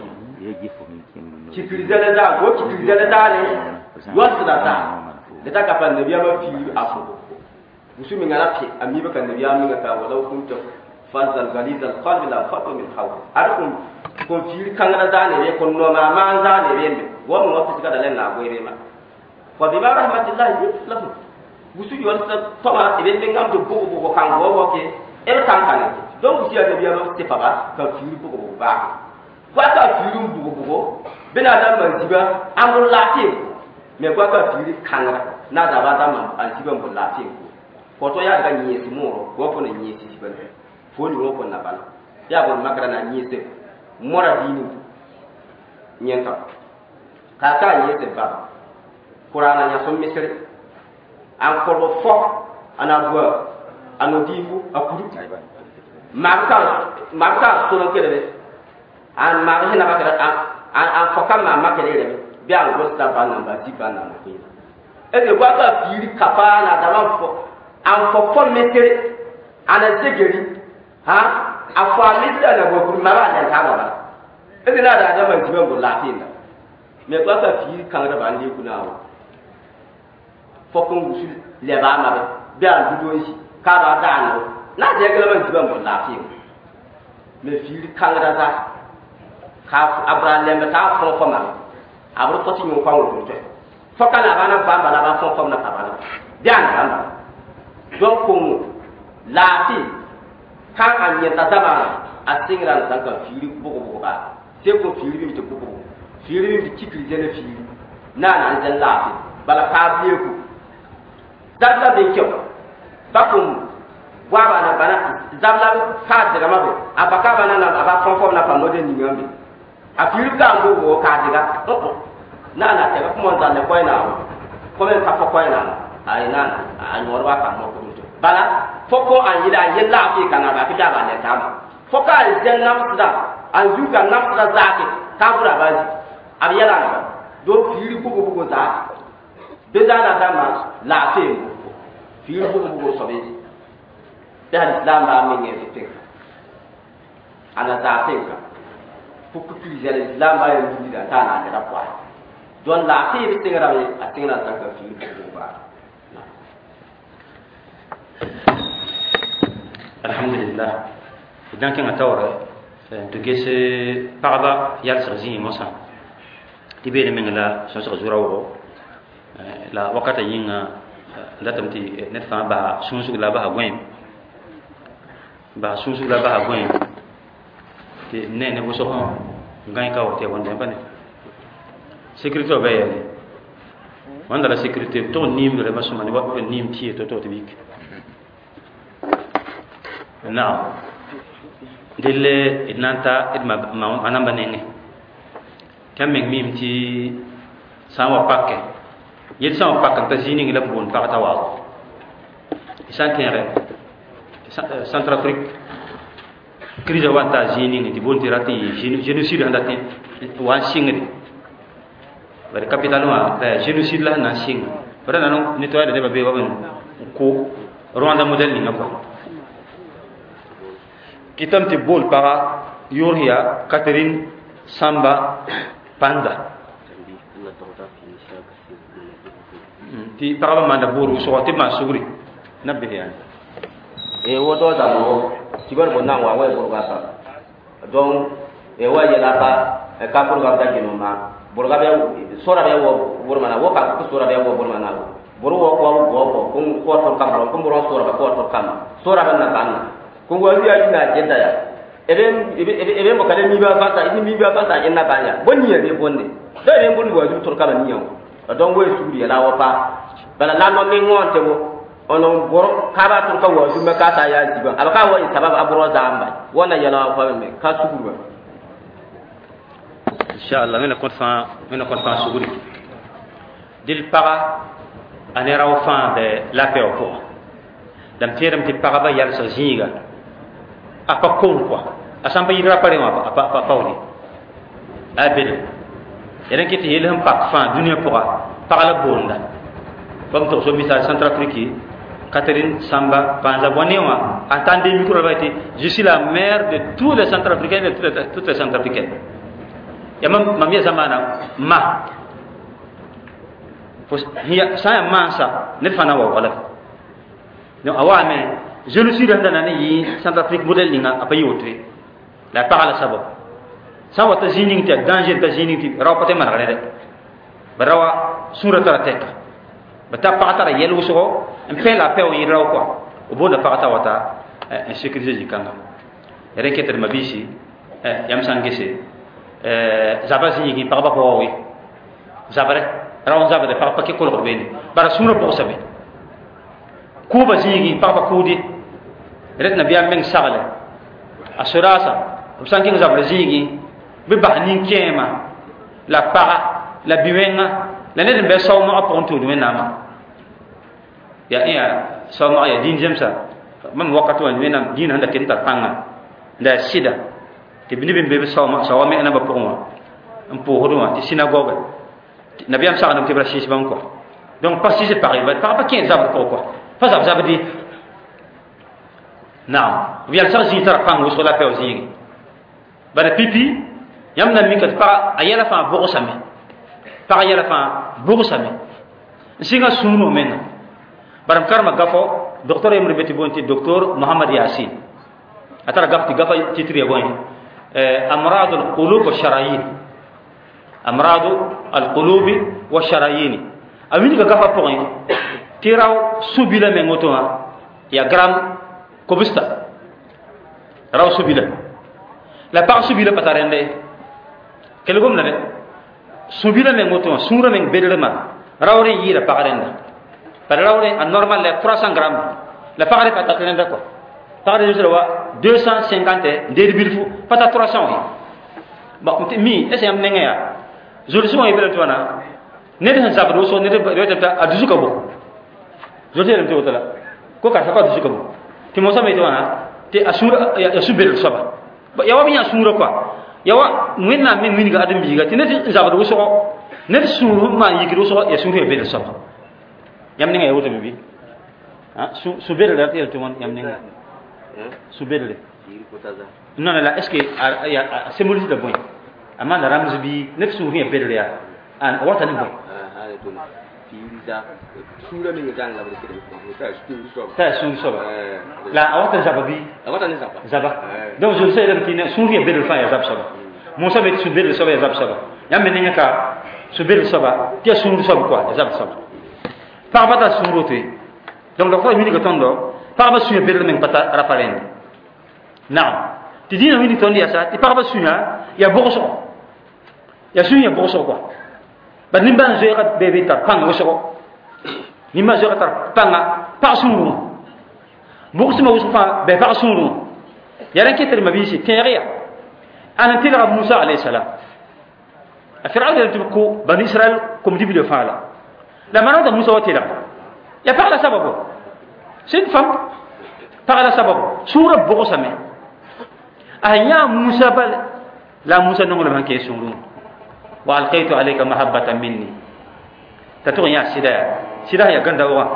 ci kirzale da go ci kirzale da ne wasu da ta da ta kafa annabi ya ma fi afu musumi ngala fi ami ba kan annabi ya mi ta walau kunta fazal ghalizal qalbi la fatu min hawl arkum ko fi kan da ne ko no ma ma za ne be wo mo fi ka dalen na go ire ma fa bi rahmatillahi lahu busu yo ta toma ibe be ngam to bugo bugo kan go wo ke e kan kan donc si ade biya no te fa ba ka fi bugo bugo ba kwa ka fi bugo bugo be na da man tiba an lati me kwa ka fi kan na da ba da man an tiba mo lati ko to ya ga nyi si mo go ko na nyi si ba fo ni wo ko na ba ya go makara na nyi se mora dini nyenta kaka yete ba qur'ana nya som misri an ko fo ana bo anodibu akuru makka makka to no kede an ma hina ba kada an an fo kam ma makka de biang gosta bana ba ti bana na ko e de wa ba firi kapana da ma fo an fo fo metere ana segeri ha afwa mita na bo kuma ba da ta ba e de na da da man jiban bo latin da me ba ba firi kan da ba ne kuna wa fo ko ngusul le ba ma be biang du do shi ka ba da na na je ga man jiban bo latin me firi kan da ta ka abraham le ta fo fo ma abru ko ti ñu ko ngul te foka na bana bamba na ba fo fo na tabana dian bamba donc ko la ti kan an yenta dama asingra na ka firi bugo bugo ba se ko firi mi te bugo firi mi ti kri jene firi na na jan la ti bala ka biye ku dabla be kyo bakum wa bana bana dabla ka de ma be abaka bana na aba fo fo na pa no de ni ngambi a firi ka ngo go ka de ga na na te ko mon dan ko na ko men ka ko na ai na an warwa ka mo ko bala foko an yida yella fi kana ba fita ba ne ta ba foka aljan nam da an yuka nam da zaki tabura ba ji abiyala na do firi ko ko za be da na da ma la te firi ko ko so be da islam ba min ne fitin ana za te ka foko kiri jale islam ba yin da ta na da kwa don la te bi tinga rabe a tinga na ka firi ko ba alhamdulillah idan kan tawra to gese paraba yal sarzi mosa tibele mengala so so zurawo la wakata yinga la tamti net fa ba sunsu la ba gwen ba sunsu la ba gwen te ne ne boso ha ngai ka wote wonde bane sécurité o bayani wanda la sécurité to nim le basuma ni wa nim tie to to tibik now dille idnanta idma manamba nenge kameng mimti sawa pakke yel sawa pakke ta zini ngila bon pakata wa isan kere Centrafrique crise wata zini ngi bon tirati génocide andate wa singri bari capital wa génocide la na sing bara nanon nettoyer de babe wa ko Rwanda model ni ngako kitam ti bol para Yurhia Catherine Samba Panda ti para manda buru so ti masuri nabi ya e wodo da mo ti bar bona wa wa buru ga ta donc e wa yela ta e ka buru ga ta kino ma buru ga be sora be wo buru mana wo ka ko sora be wo buru mana buru wo ko wo ko kun ko to kam ro kun buru sora ba ko to kam sora ba na kan kungo dia ina jenda ya ebe ebe ebe mo kale mi ba fata ini mi ba fata ina banya bonni ya be bonne do ebe bonni go ju tur kala niyo don we suri la wa pa bala la no mi ngonte wo ono goro ka ba tur ka wo ju me ka ta ya jiba aba ka wo sabab abro zamba wona yala fa me ka suguru inshallah mena kon fa mena kon fa suguri dil para anera wa fa de la paix au pour dam tiram ti para ba yal sa zinga apa kon quoi asamba yira pare ma apa apa pawli abel yeren kiti yelham pak fa dunia pourra par la bonda comme to so misal Centrafrique Catherine Samba Panza Bonewa attendez micro baiti je suis la mère de tous les Centrafricains de toutes les, toutes les Centrafricaines ya mam mamia zamana ma fos hiya sa mansa ne fana wa wala no awame je ne suis dans l'année Centrafrique modèle ninga apa yotre la parole sabab sawa ta zining ta danger ta zining ti raw pate man gane de barawa surata rateka bata pata ra yelu so en pe la pe o yiraw quoi o bonda pata wata en sécurité jikanga yere keter mabisi yam sangese euh zabasi ngi parba ko wi zabre raw zabre par paquet ko ko beni bara sura ko sabe ko ba zingi parba ko di ret na biya meng sagale asurasa usangi zabre zingi be ba nin kema la para la biwenga la ne be saw ma aponto du menama ya ya saw ma ya din jemsa mam wakati wa menam din handa kenta tanga nda sida te bini be be saw ma saw me na ba poma ampo hodo ma ti sinagoga nabiyam sa nam tibra sis ban ko donc pas sis pare ba pa pa ken zab ko ko fa zab zab di naam biya sa zi tar pang so la pe zi ba pipi yam na mi ka pa ayala fa bo same pa ayala fa bo same singa sunu men baram karma gafo docteur emre beti bonti docteur Muhammad Yasin atara gafti gafa titri bon eh amrad al qulub wa sharayin amrad al qulub wa sharayin amini gafa point tiraw subila men ngoto ya gram kobista raw subila la par subila patarende kelgom na de subila men ngoto sura men bedelma rawre yira pagarenda par rawre en normal le trois cents grammes la pagare patarende ko pagare jero wa deux cent cinquante de bilfu pata trois cents ba mi ese am nenga ya jori so ibele to na ne de zabro so ne de reta aduzu ko bo jori dem to tala ko ka fa aduzu ko bo ti mo sama to na ti asura ya subel soba ya wa biya sura ko ya wa minna min min ga adam biga ti ne de zabro so ne de suru ma yigiro so ya suru be soba yam nenga yoto bi ha subel da ti to mon yam nenga subel non la est-ce que ya symbolise de bon amana ramz bi ne suru be ya an wata ni bon sura min gang la bari ta suru so ta suru so la awata zababi awata ni zaba zaba donc je sais que ne suru be fa ya zab so mo sa be subir so ya zab so yam ne nga ka subir so ba ti suru so quoi zab so par bata suru te donc la fois mi ni tondo par ba suya be men pata rafalen naam ti dina mi ni tondi ya sa ti par ba suya ya boso ya suya boso quoi ba nimban zera bebe tar pang woso nimba zera tar panga pa sunu buku ma woso fa be pa sunu yara keter mabisi teriya ana tira Musa alayhi salam afir'aun da tibku bani israel comme dibi le fala la manada Musa watila ya par la sababu sin fam par la sababu sura buku same anya Musa bal la Musa nongol man ke sunu وألقيت عليك محبة مني تتوقع يا سيدا سيدا يا غندا وا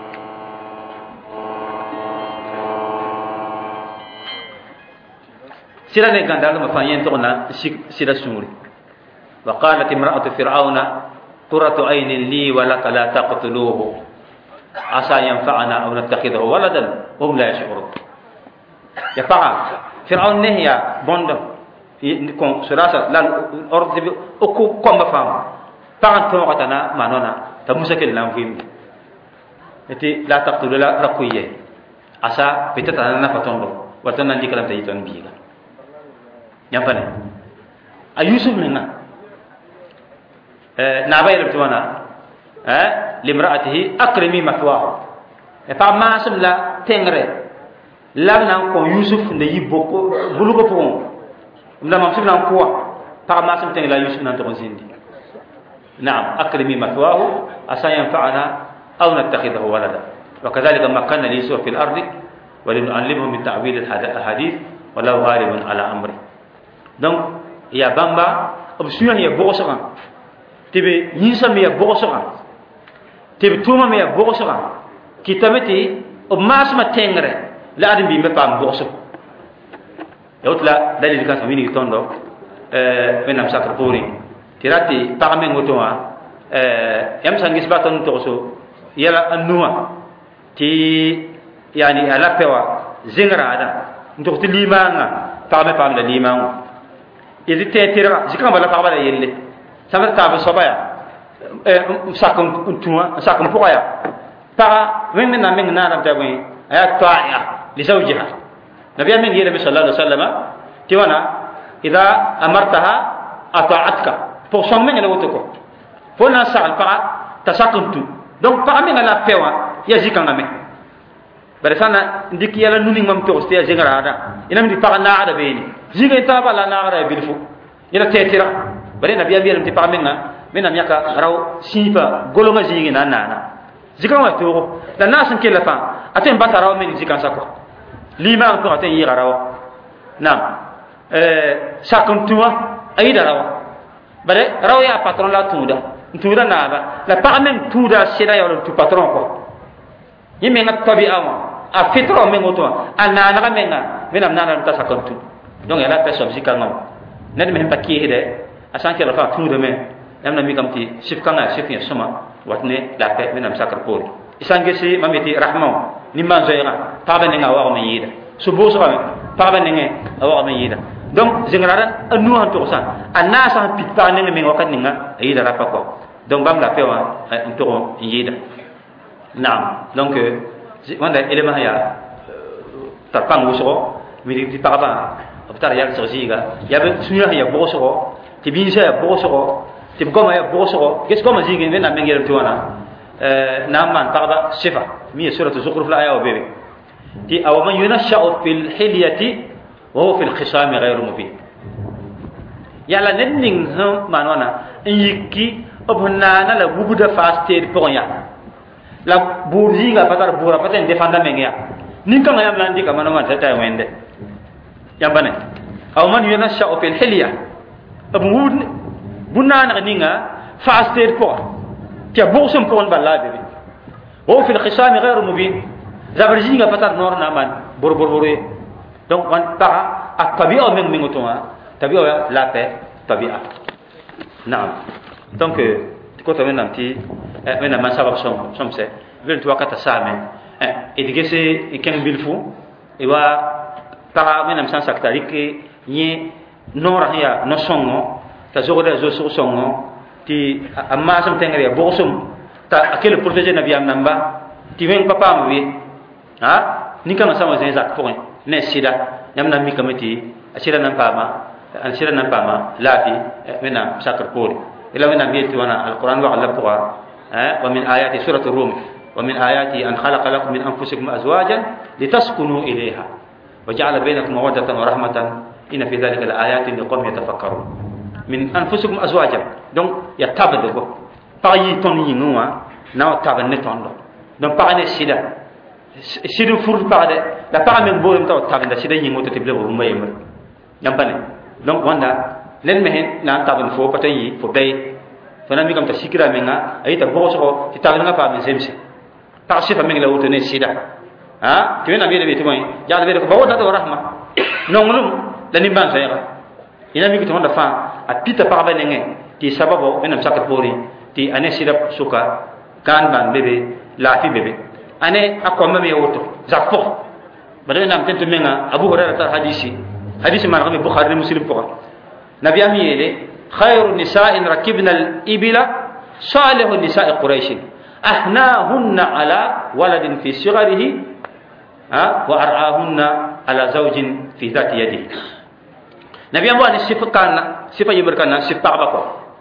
سيدا ne ganda ma fa yen to na sida sumuri wa qalat imra'atu fir'auna qurratu aynin li wa laka la taqtuluhu asa yanfa'ana aw nattakhidahu waladan hum la yash'urun ya fa'a fir'aun ne ya bondo kon surasa la ordre bi o ko komba fam par to katana manona ta musa kel lam fim eti la taqtulu la raqiye asa petata na fatondo watana ndikala tay ton biga nyapane a yusuf menna eh na bayre twana eh limraatihi akrimi matwahu e pa masum la tengre labna ko yusuf ne yiboko bulugo pon mna mam sibna ko pa masum teng la yusuf nan to zindi na'am akrimi matwahu asa yanfa'ana aw nattakhidahu walada wa kadhalika makkanna li yusuf fil ardi wa linu'allimahu min ta'wil al hadith wa law ghalibun ala amri donc ya bamba obsuya ya bosoka tibe yinsa me ya bosoka tibe tuma me ya bosoka kitameti o masma tengre la adam bi me pam boso yotla dalil kan samini tondo euh menam sakar puri tirati parame ngotoa euh yam sangis baton toso yala annuma ti yani ala pewa zingra ada ndok ti limanga parame pam la limanga idi tetira zikam bala pa bala yelle sabar ta sobaya eh sakon tuma sakon poya para men men na men na ram tawi ayat ta'a li zawjiha nabiy men yele sallallahu alaihi wasallam tiwana idha amartaha ata'atka pour son men la wotoko pour na sal para tasakuntu donc para men la pewa ya zikanga men bare sana ndiki yala nuni mam to stia zingrada ina mi para na ada beni ziga ta bala na ara bilfu ina tetira bare nabiy biya ti para menga mena miaka raw sifa golonga zingi na nana zika wa to la nasin kila fa aten bata raw men zika sako lima ko aten yira raw nam eh sakon tuwa ayida raw bare raw ya patron la tuda tuda naaba la pa men tuda sira ya tu patron ko yime ngat tabi'a wa a fitro men goto ana na menga menam nana ta sakantu donc ya la personne si kan ngam net men pa ki hede asan ke la fa tuda men yamna mi kam ti sif kanga sif ya suma watne la pe menam sakar por isange si mamiti rahman ni man zoyra pa ba nga wa men yida subo so pa ba nga wa men yida donc général anu han to sa ana sa pit pa nga men wakat nga yida rapa ko donc bam la pe wa to yida naam donc wanda élément ya tarpang wuso mi di pa ba optar ya serjiga ya be sunya ya boso ti binja ya boso ti goma ya boso ges goma jigi men na mengel tuwana euh naman pa ba sifa mi suratu zukhruf la aya wa bebe ti aw man yunashau fil hilyati wa huwa fil khisam ghayr mubin yalla nenning manwana yiki obna na la bubuda faste pour ya la bourgi ga patar boura paten defanda mengia ninka ngam landi ka manama tata wende yambane aw man yunasha fil hilya abud bunna na ninga faster pour tia borsum pour balla bebe o fil khisam ghayr mubin zabarji ga patar nor na man bor bor bor donc on para ak tabi'a men mingotoma tabi'a la paix tabi'a naam donc ko to men namti men na sabab som som se vel to wakata same eh edigese iken bilfu e wa para men nam san saktari ke nye nora ya no songo ta zogoda zo so songo ti amma sam tengere bosum ta akele protéger nabiyam namba ti wen papa mbi ha ni kama sama zen zak point ne sida nyam na mi kamati asira nan pama asira nan pama lafi mena sakar pori ila mena bi tuwana alquran wa alla qura ha wa min ayati surati rum wa min ayati an khalaqa lakum min anfusikum azwajan litaskunu ilayha wa ja'ala bainakum mawaddatan wa rahmatan inna fi dhalika laayatin liqawmin yatafakkarun min anfusikum azwajan donc ya tabade ko payi ton yinwa na tabane tondo donc parane sida sidu fur paade la parame borum taw tabanda sida yingo to tible bo mbayem yampane donc wanda len mehen na taban fo patayi fo bay fana mi kam ta sikira menga ayita boso ti tabanga pa men semse ta sifa mengla woto ne sida ha tiwena bi de bi tumoy ya de ko bawda to rahma nongulum dani ban sayra ina mi ko tonda fa a pita pa ba nenge ti sababo menam sakat pori ti ane sida suka kan ban bebe la fi bebe ane akoma me woto zakpo bada nam tentu menga abu hurairah ta hadisi hadisi man rami bukhari muslim ko nabi ami yele khairu nisa'in rakibna al-ibila salihu nisa'i quraish ahnahunna ala waladin fi sigharihi ha wa ar'ahunna ala zawjin fi dhati yadihi nabi ambo ani sifakana sifa yiberkana sifa bako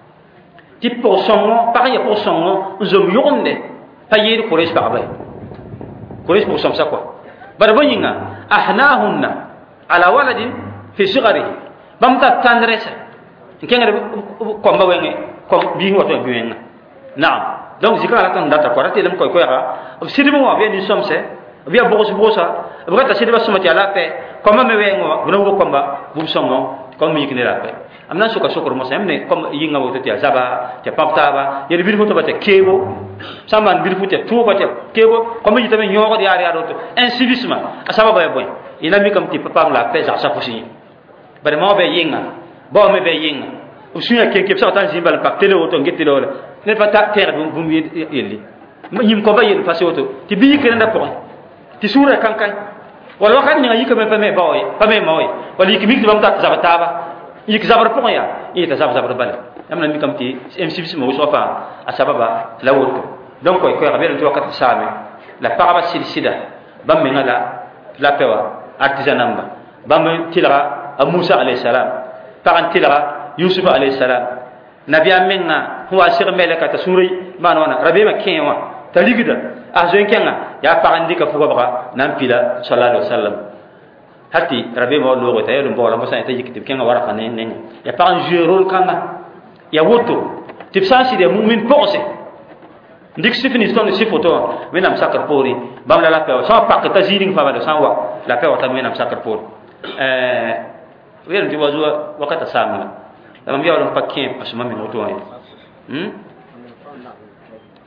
tipo songo pa ya po songo zum yonde pa yiri quraish ba bay quraish po somsa ko barbo yinga ahnahunna ala waladin fi sigharihi bamta tandresa ngengere komba wenge kom bi ngoto bi wenga naam donc zikra la tan data ko rati lam koy koy ha sidimu wa be ni somse bi abos bosa bu gata sidiba sumati ala pe komba me wengo bu no komba bu songo kom yikni la pe amna suka sokor mo semne kom yinga woto ti azaba ti paptaba yeri bir foto bate kebo saman bir foto to bate kebo kom yitame nyogo di ari aroto incivisme asaba ba boy ina mi kam ti papa la pe za sa fusi bare mo be yinga bo me be yinga usunya ke ke sa tan zimbal pak tele woto ngeti lole ne pa ta terre bum bum yeli yim ko bayen fasi woto ti bi ke nda po ti sura kankan wala kan ni yika me pa me boy pa me moy wala yiki mi bam ta zabataba yik zabar po ya ita zabar zabar bal amna mi kam ti mcbc mo so fa asababa la woto donc ko ko rabel to wakat sabe la paraba silsida bam me ngala la pewa artisanamba bam tilra a Musa alayhi salam paran tilra Yusuf alayhi salam nabi amenga huwa sir melaka ta suri manwana rabi ma kenwa taligida a zo kenga ya paran dika fu baba nan pila sallallahu alaihi wasallam hati rabi mo lo ta yelo bola mo sa ta yikiti kenga wara fa nen nen ya paran jurol kanga ya woto tipsansi de mu'min pose ndik sifini ton sifoto menam sakar pori bam la la pe so pak ta ziring fa ba sa wa la pe ta menam sakar pori euh wéru ti wazu wakata samla dama biya wala pakien asuma min woto hmm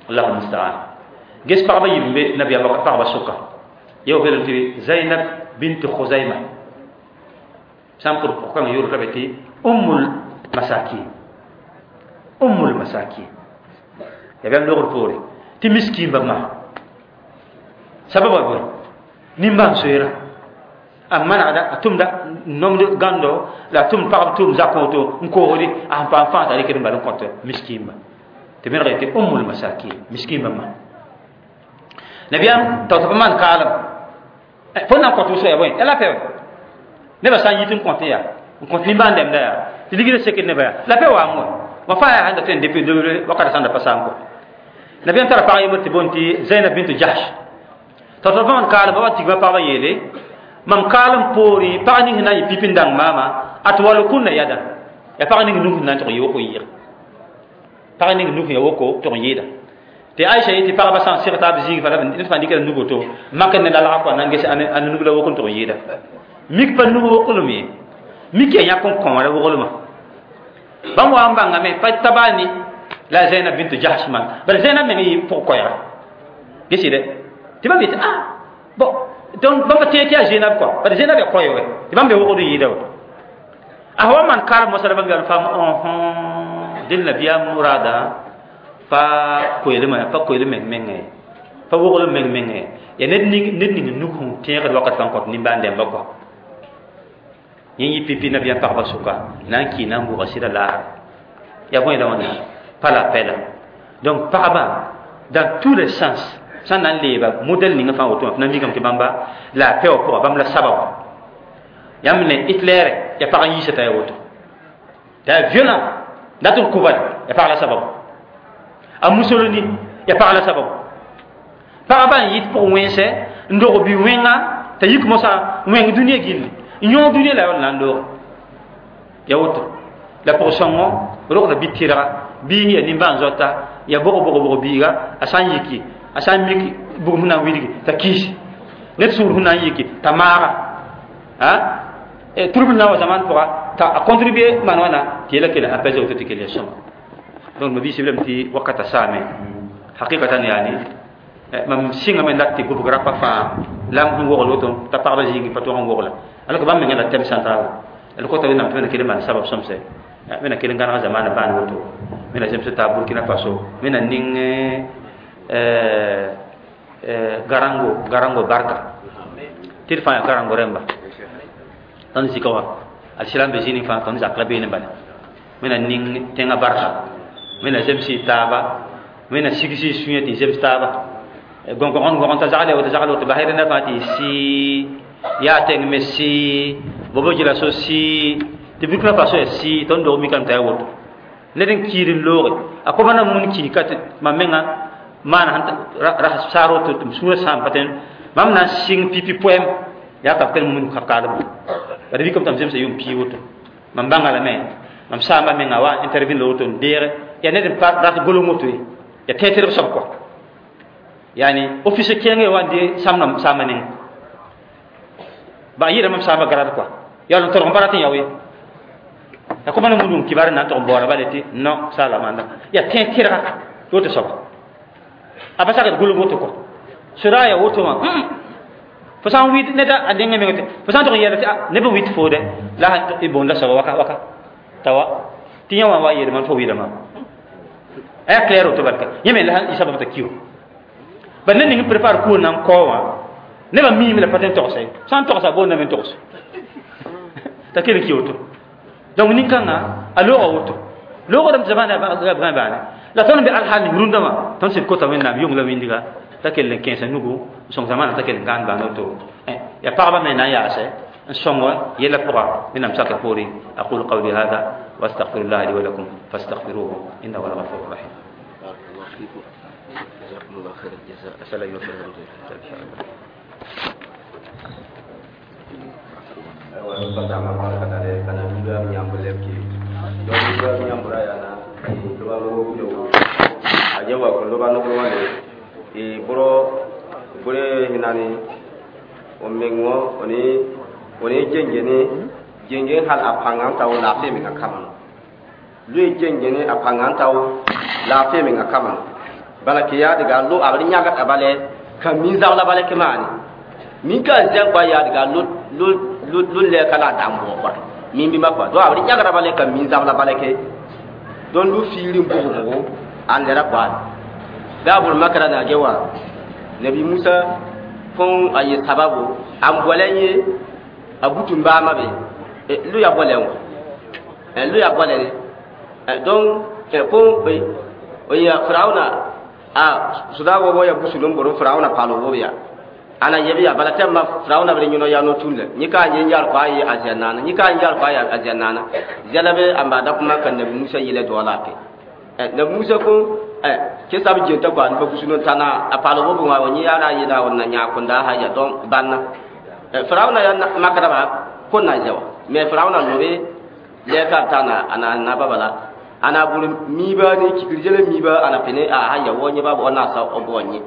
الله المستعان جس بابا يبي نبي الله بابا سوكا يو فيلم زينب بنت خزيمة سامبر بكم يورك بتي أم المساكين أم المساكين يبي لغر فوري تي مسكين بما سبب أقول نيمبان سويرا أما نادا أتوم دا نوم غاندو لا توم باب توم زاكوتو نكوري أهم بام فات عليك نبالون كنت مسكين با تمر غيتي أم المساكين مسكين بما نبيام توتبمان كالم فنا كنت وسوي وين ألا فيه نبى سانيتم كنت يا كنت نيمبان دم دا تلقي سكين نبى لا فيه وامو وفاء هذا تين دبي دبي وقت ساندا بسانكو نبيام ترى فاعي متبونتي زينب بنت جحش توتبمان كالم بابا تيجي بابا يلي mam kalam pori pani hina yi pipindang mama atwalu kunna yada ya pani nu na to yoko yir pani nu ya woko to yida te aisha yiti para basan sirta bizi fala ni fa dikala nu goto makan ne dala ko nan gese an an nu la woko to yida mik pa nu woko lumi mik ya yakon kon wala woko luma bam wa amba ngame pa tabani la zainab bint jahsh man bal zainab me pourquoi ya gese de ti ba bit ah bon donc bamba tete a Zainab quoi parce que Zainab ya koyo we bamba wo do yida ahwa man kar mosala banga fam oh dil nabiya murada fa ko yelma fa ko yelma menge fa wo ko menge menge ya net ni net ni nu ko tere wakat kan ko ni bande mbako yi pipi nabiya pa basuka nan ki nan bu basira la ya bon da wana pas la peine donc par bas dans tous les sens san nan leba model ninga fa woto na mi kam ke bamba la paix ko bam la sabab yamne Hitler ya pa yi seta woto ta violent datul kubat ya pa la sabab a Mussolini ya pa la sabab pa ban yit pour wense ndoro bi wenga ta yik mosa wen dunia gil nyon dunia la wala ndoro ya woto la portion ro na bitira bi ya nimban zota ya bogo bogo bogo biga asan yiki asan miki bugum na wirigi ta kish net sur huna yiki tamara ha e trouble na zaman pour ta a contribuer manwana tiela kila apaiser auto tikele soma donc ma bi siblem ti wakata same haqiqatan yani mam singa men latti ko bugra pa fa lam ko ngol woto ta parba jingi pato ngola ala ko bam ngala tem central ala ko tawi nam tawena kile man sabab somse mena kile ngana zaman ban woto mena jemse ta Burkina Faso mena ning eh eh garango garango barka tir fa garango remba tan sikawa al silam be jini fa tan zakla be ne bana mena ning tenga barka mena jemsi taba mena sigisi sunyati jemsi taba gon ko on gon ta zale wa zale wa bahirina fati si ya teng messi bobo jila so si te bikna paso si ton do mi kan ta woto ne den kirin lore akobana mun ki kat mamenga man hanta rah saro to tum sura sam paten mam na sing pipi poem ya ka ken mun ka ka da bari bi kom tam jëm sa yum pi woto mam bangala me mam sama me ngawa interview lo to dere ya ne dem pa rat golo moto ya tetere so ko yani office kenge wande samnam samane ba yira mam sama garad ko ya lo to mbarati yawe ya ko man mun kibar na to bora baleti no sala manda ya tetere to to so abasa ka gulu moto ko suraya woto ma fa san wi neda adenga me ngote fa san to yela ne ba wit fode la ibon la sawa waka waka tawa tinya wa wa yede man fo wi dama ay clair to barka yeme la isa ba ta kiwo ba ne ni prepare ko nan ko wa ne ba mi mi la paten to sai san to sa bon na men to ta kele kiwo to donc ni kanga alo woto logo dam zamana ba ga ba ba la ton bi alhal rundama ton sit kota men nam yung la windiga takel len quinze nugo son zamana takel ngan ba no to ya parba men ya se songo yela pora minam saka pori aqulu qawli hada wastaghfirullah li wa lakum fastaghfiruhu innahu huwal ghafurur rahim jazakumullahu khairan jazaa assalamu alaykum wa pertama kali kata dia karena juga menyambut lagi juga menyambut ayana doa lo yo aja wa ko doa no ko wale e boro bore hinani o mengo oni oni jengene jenge hal apangan taw la fe mi ngakam lui jengene apangan taw la fe mi ngakam bala ke ya daga lo abri nyaga tabale kan min zawla bale ke mani min ka zan kwa ya daga lo lo lo le kala dambo kwa min bi makwa do abri nyaga tabale kan min zawla bale ke don lu fiirin bugu bugu an lera kwa dabul makara na gewa nabi Musa fon ayi sababu am bolenye abutum ba mabe e lu ya bolen e lu ya bolen e donc e fon be o ya Firauna a sudawo bo ya busulum boro Firauna palo bo ya ana yebi ya balata ma Firauna be nyino ya no tunle nyika nye nyar kwa yi ajanana nyika nyar kwa ya ajanana jalabe ambada kuma kan nabi Musa yile dola ke e nabi Musa ko eh ke sabu jenta kwa ba busulum tana apalo bo wa woni ya na yida wonna nya kunda ha ya don banna e Firauna ya makara ba ko na jawa me Firauna lobe le ka tana ana na babala ana buru miba ne kikirjele miba ana pene a haya wonye babu ona sa obonye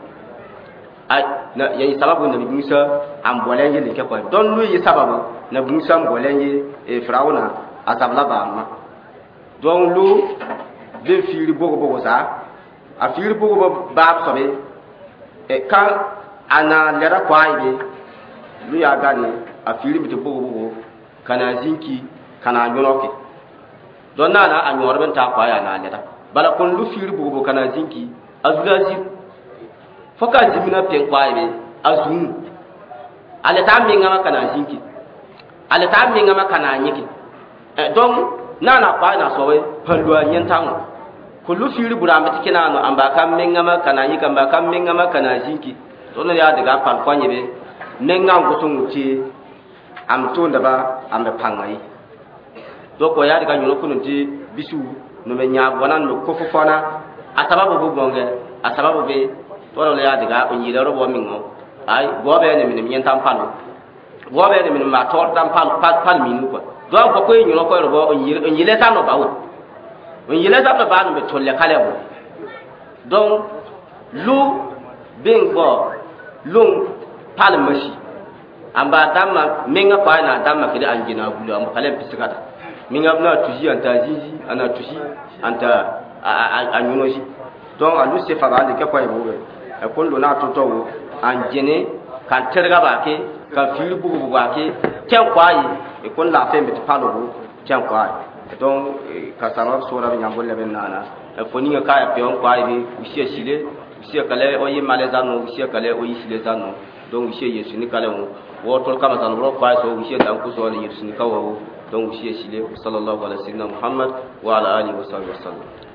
ai na yayi sababu nabi Musa am bolenye le ke ko don lu yi sababu na Musa am bolenye e Firauna asabla ba ma don lu de firi bogo bogo sa a firi bogo ba sobe e kan ana lera kwai be lu ya gani a firi bitu bogo bogo kana zinki kana nyoloke don nana a nyor ben ta kwaya na leda bala kon lu firi bugo kana zinki azugazi foka zimina pen kwaya be azun ale ta mi ngama kana zinki ale ta mi ngama kana nyiki e don nana kwaya na sowe palwa nyentango ko lu firi bura amati kina no amba kam mi ngama kana nyika amba kam mi ngama kana zinki don ya daga pal kwanye be nenga ngutunguti am to ndaba ambe pangai doko ya daga nyoro kunu ti bisu no me nya bonan no ko fofona asababu bu gonge asababu be to lo ya daga o nyile ro bo mingo ay gobe ne min nyen tam palo gobe ne min ma tor tam pal pal pal minu ko do ko ko nyoro ko ro bo o nyile o nyile tam no bawo o nyile tam no ba no be tolle kale bo donc lu bingbo lung pal mashi amba damma menga pa na damma kidi anjina bulu amba kale pisikata minga na tuji anta zizi ana tuji anta anyunoji donc alu se fara de kwa ibo e kondo na toto anjene kan terga ba ke kan firu bugu ba ke ten kwai e kon la fe mit palo bu ten kwai donc ka sala sura bi nyambo le benana e foni nga ka pe on kwai bi usie sile usie kale o yi malezano usie kale o yi sile zano donc usie yesu ni kale on wotol kama tan ro kwai so usie dan ku so ni yesu ni kawo donc usie sile sallallahu alaihi wa sallam Muhammad wa ala alihi wa sahbihi wasallam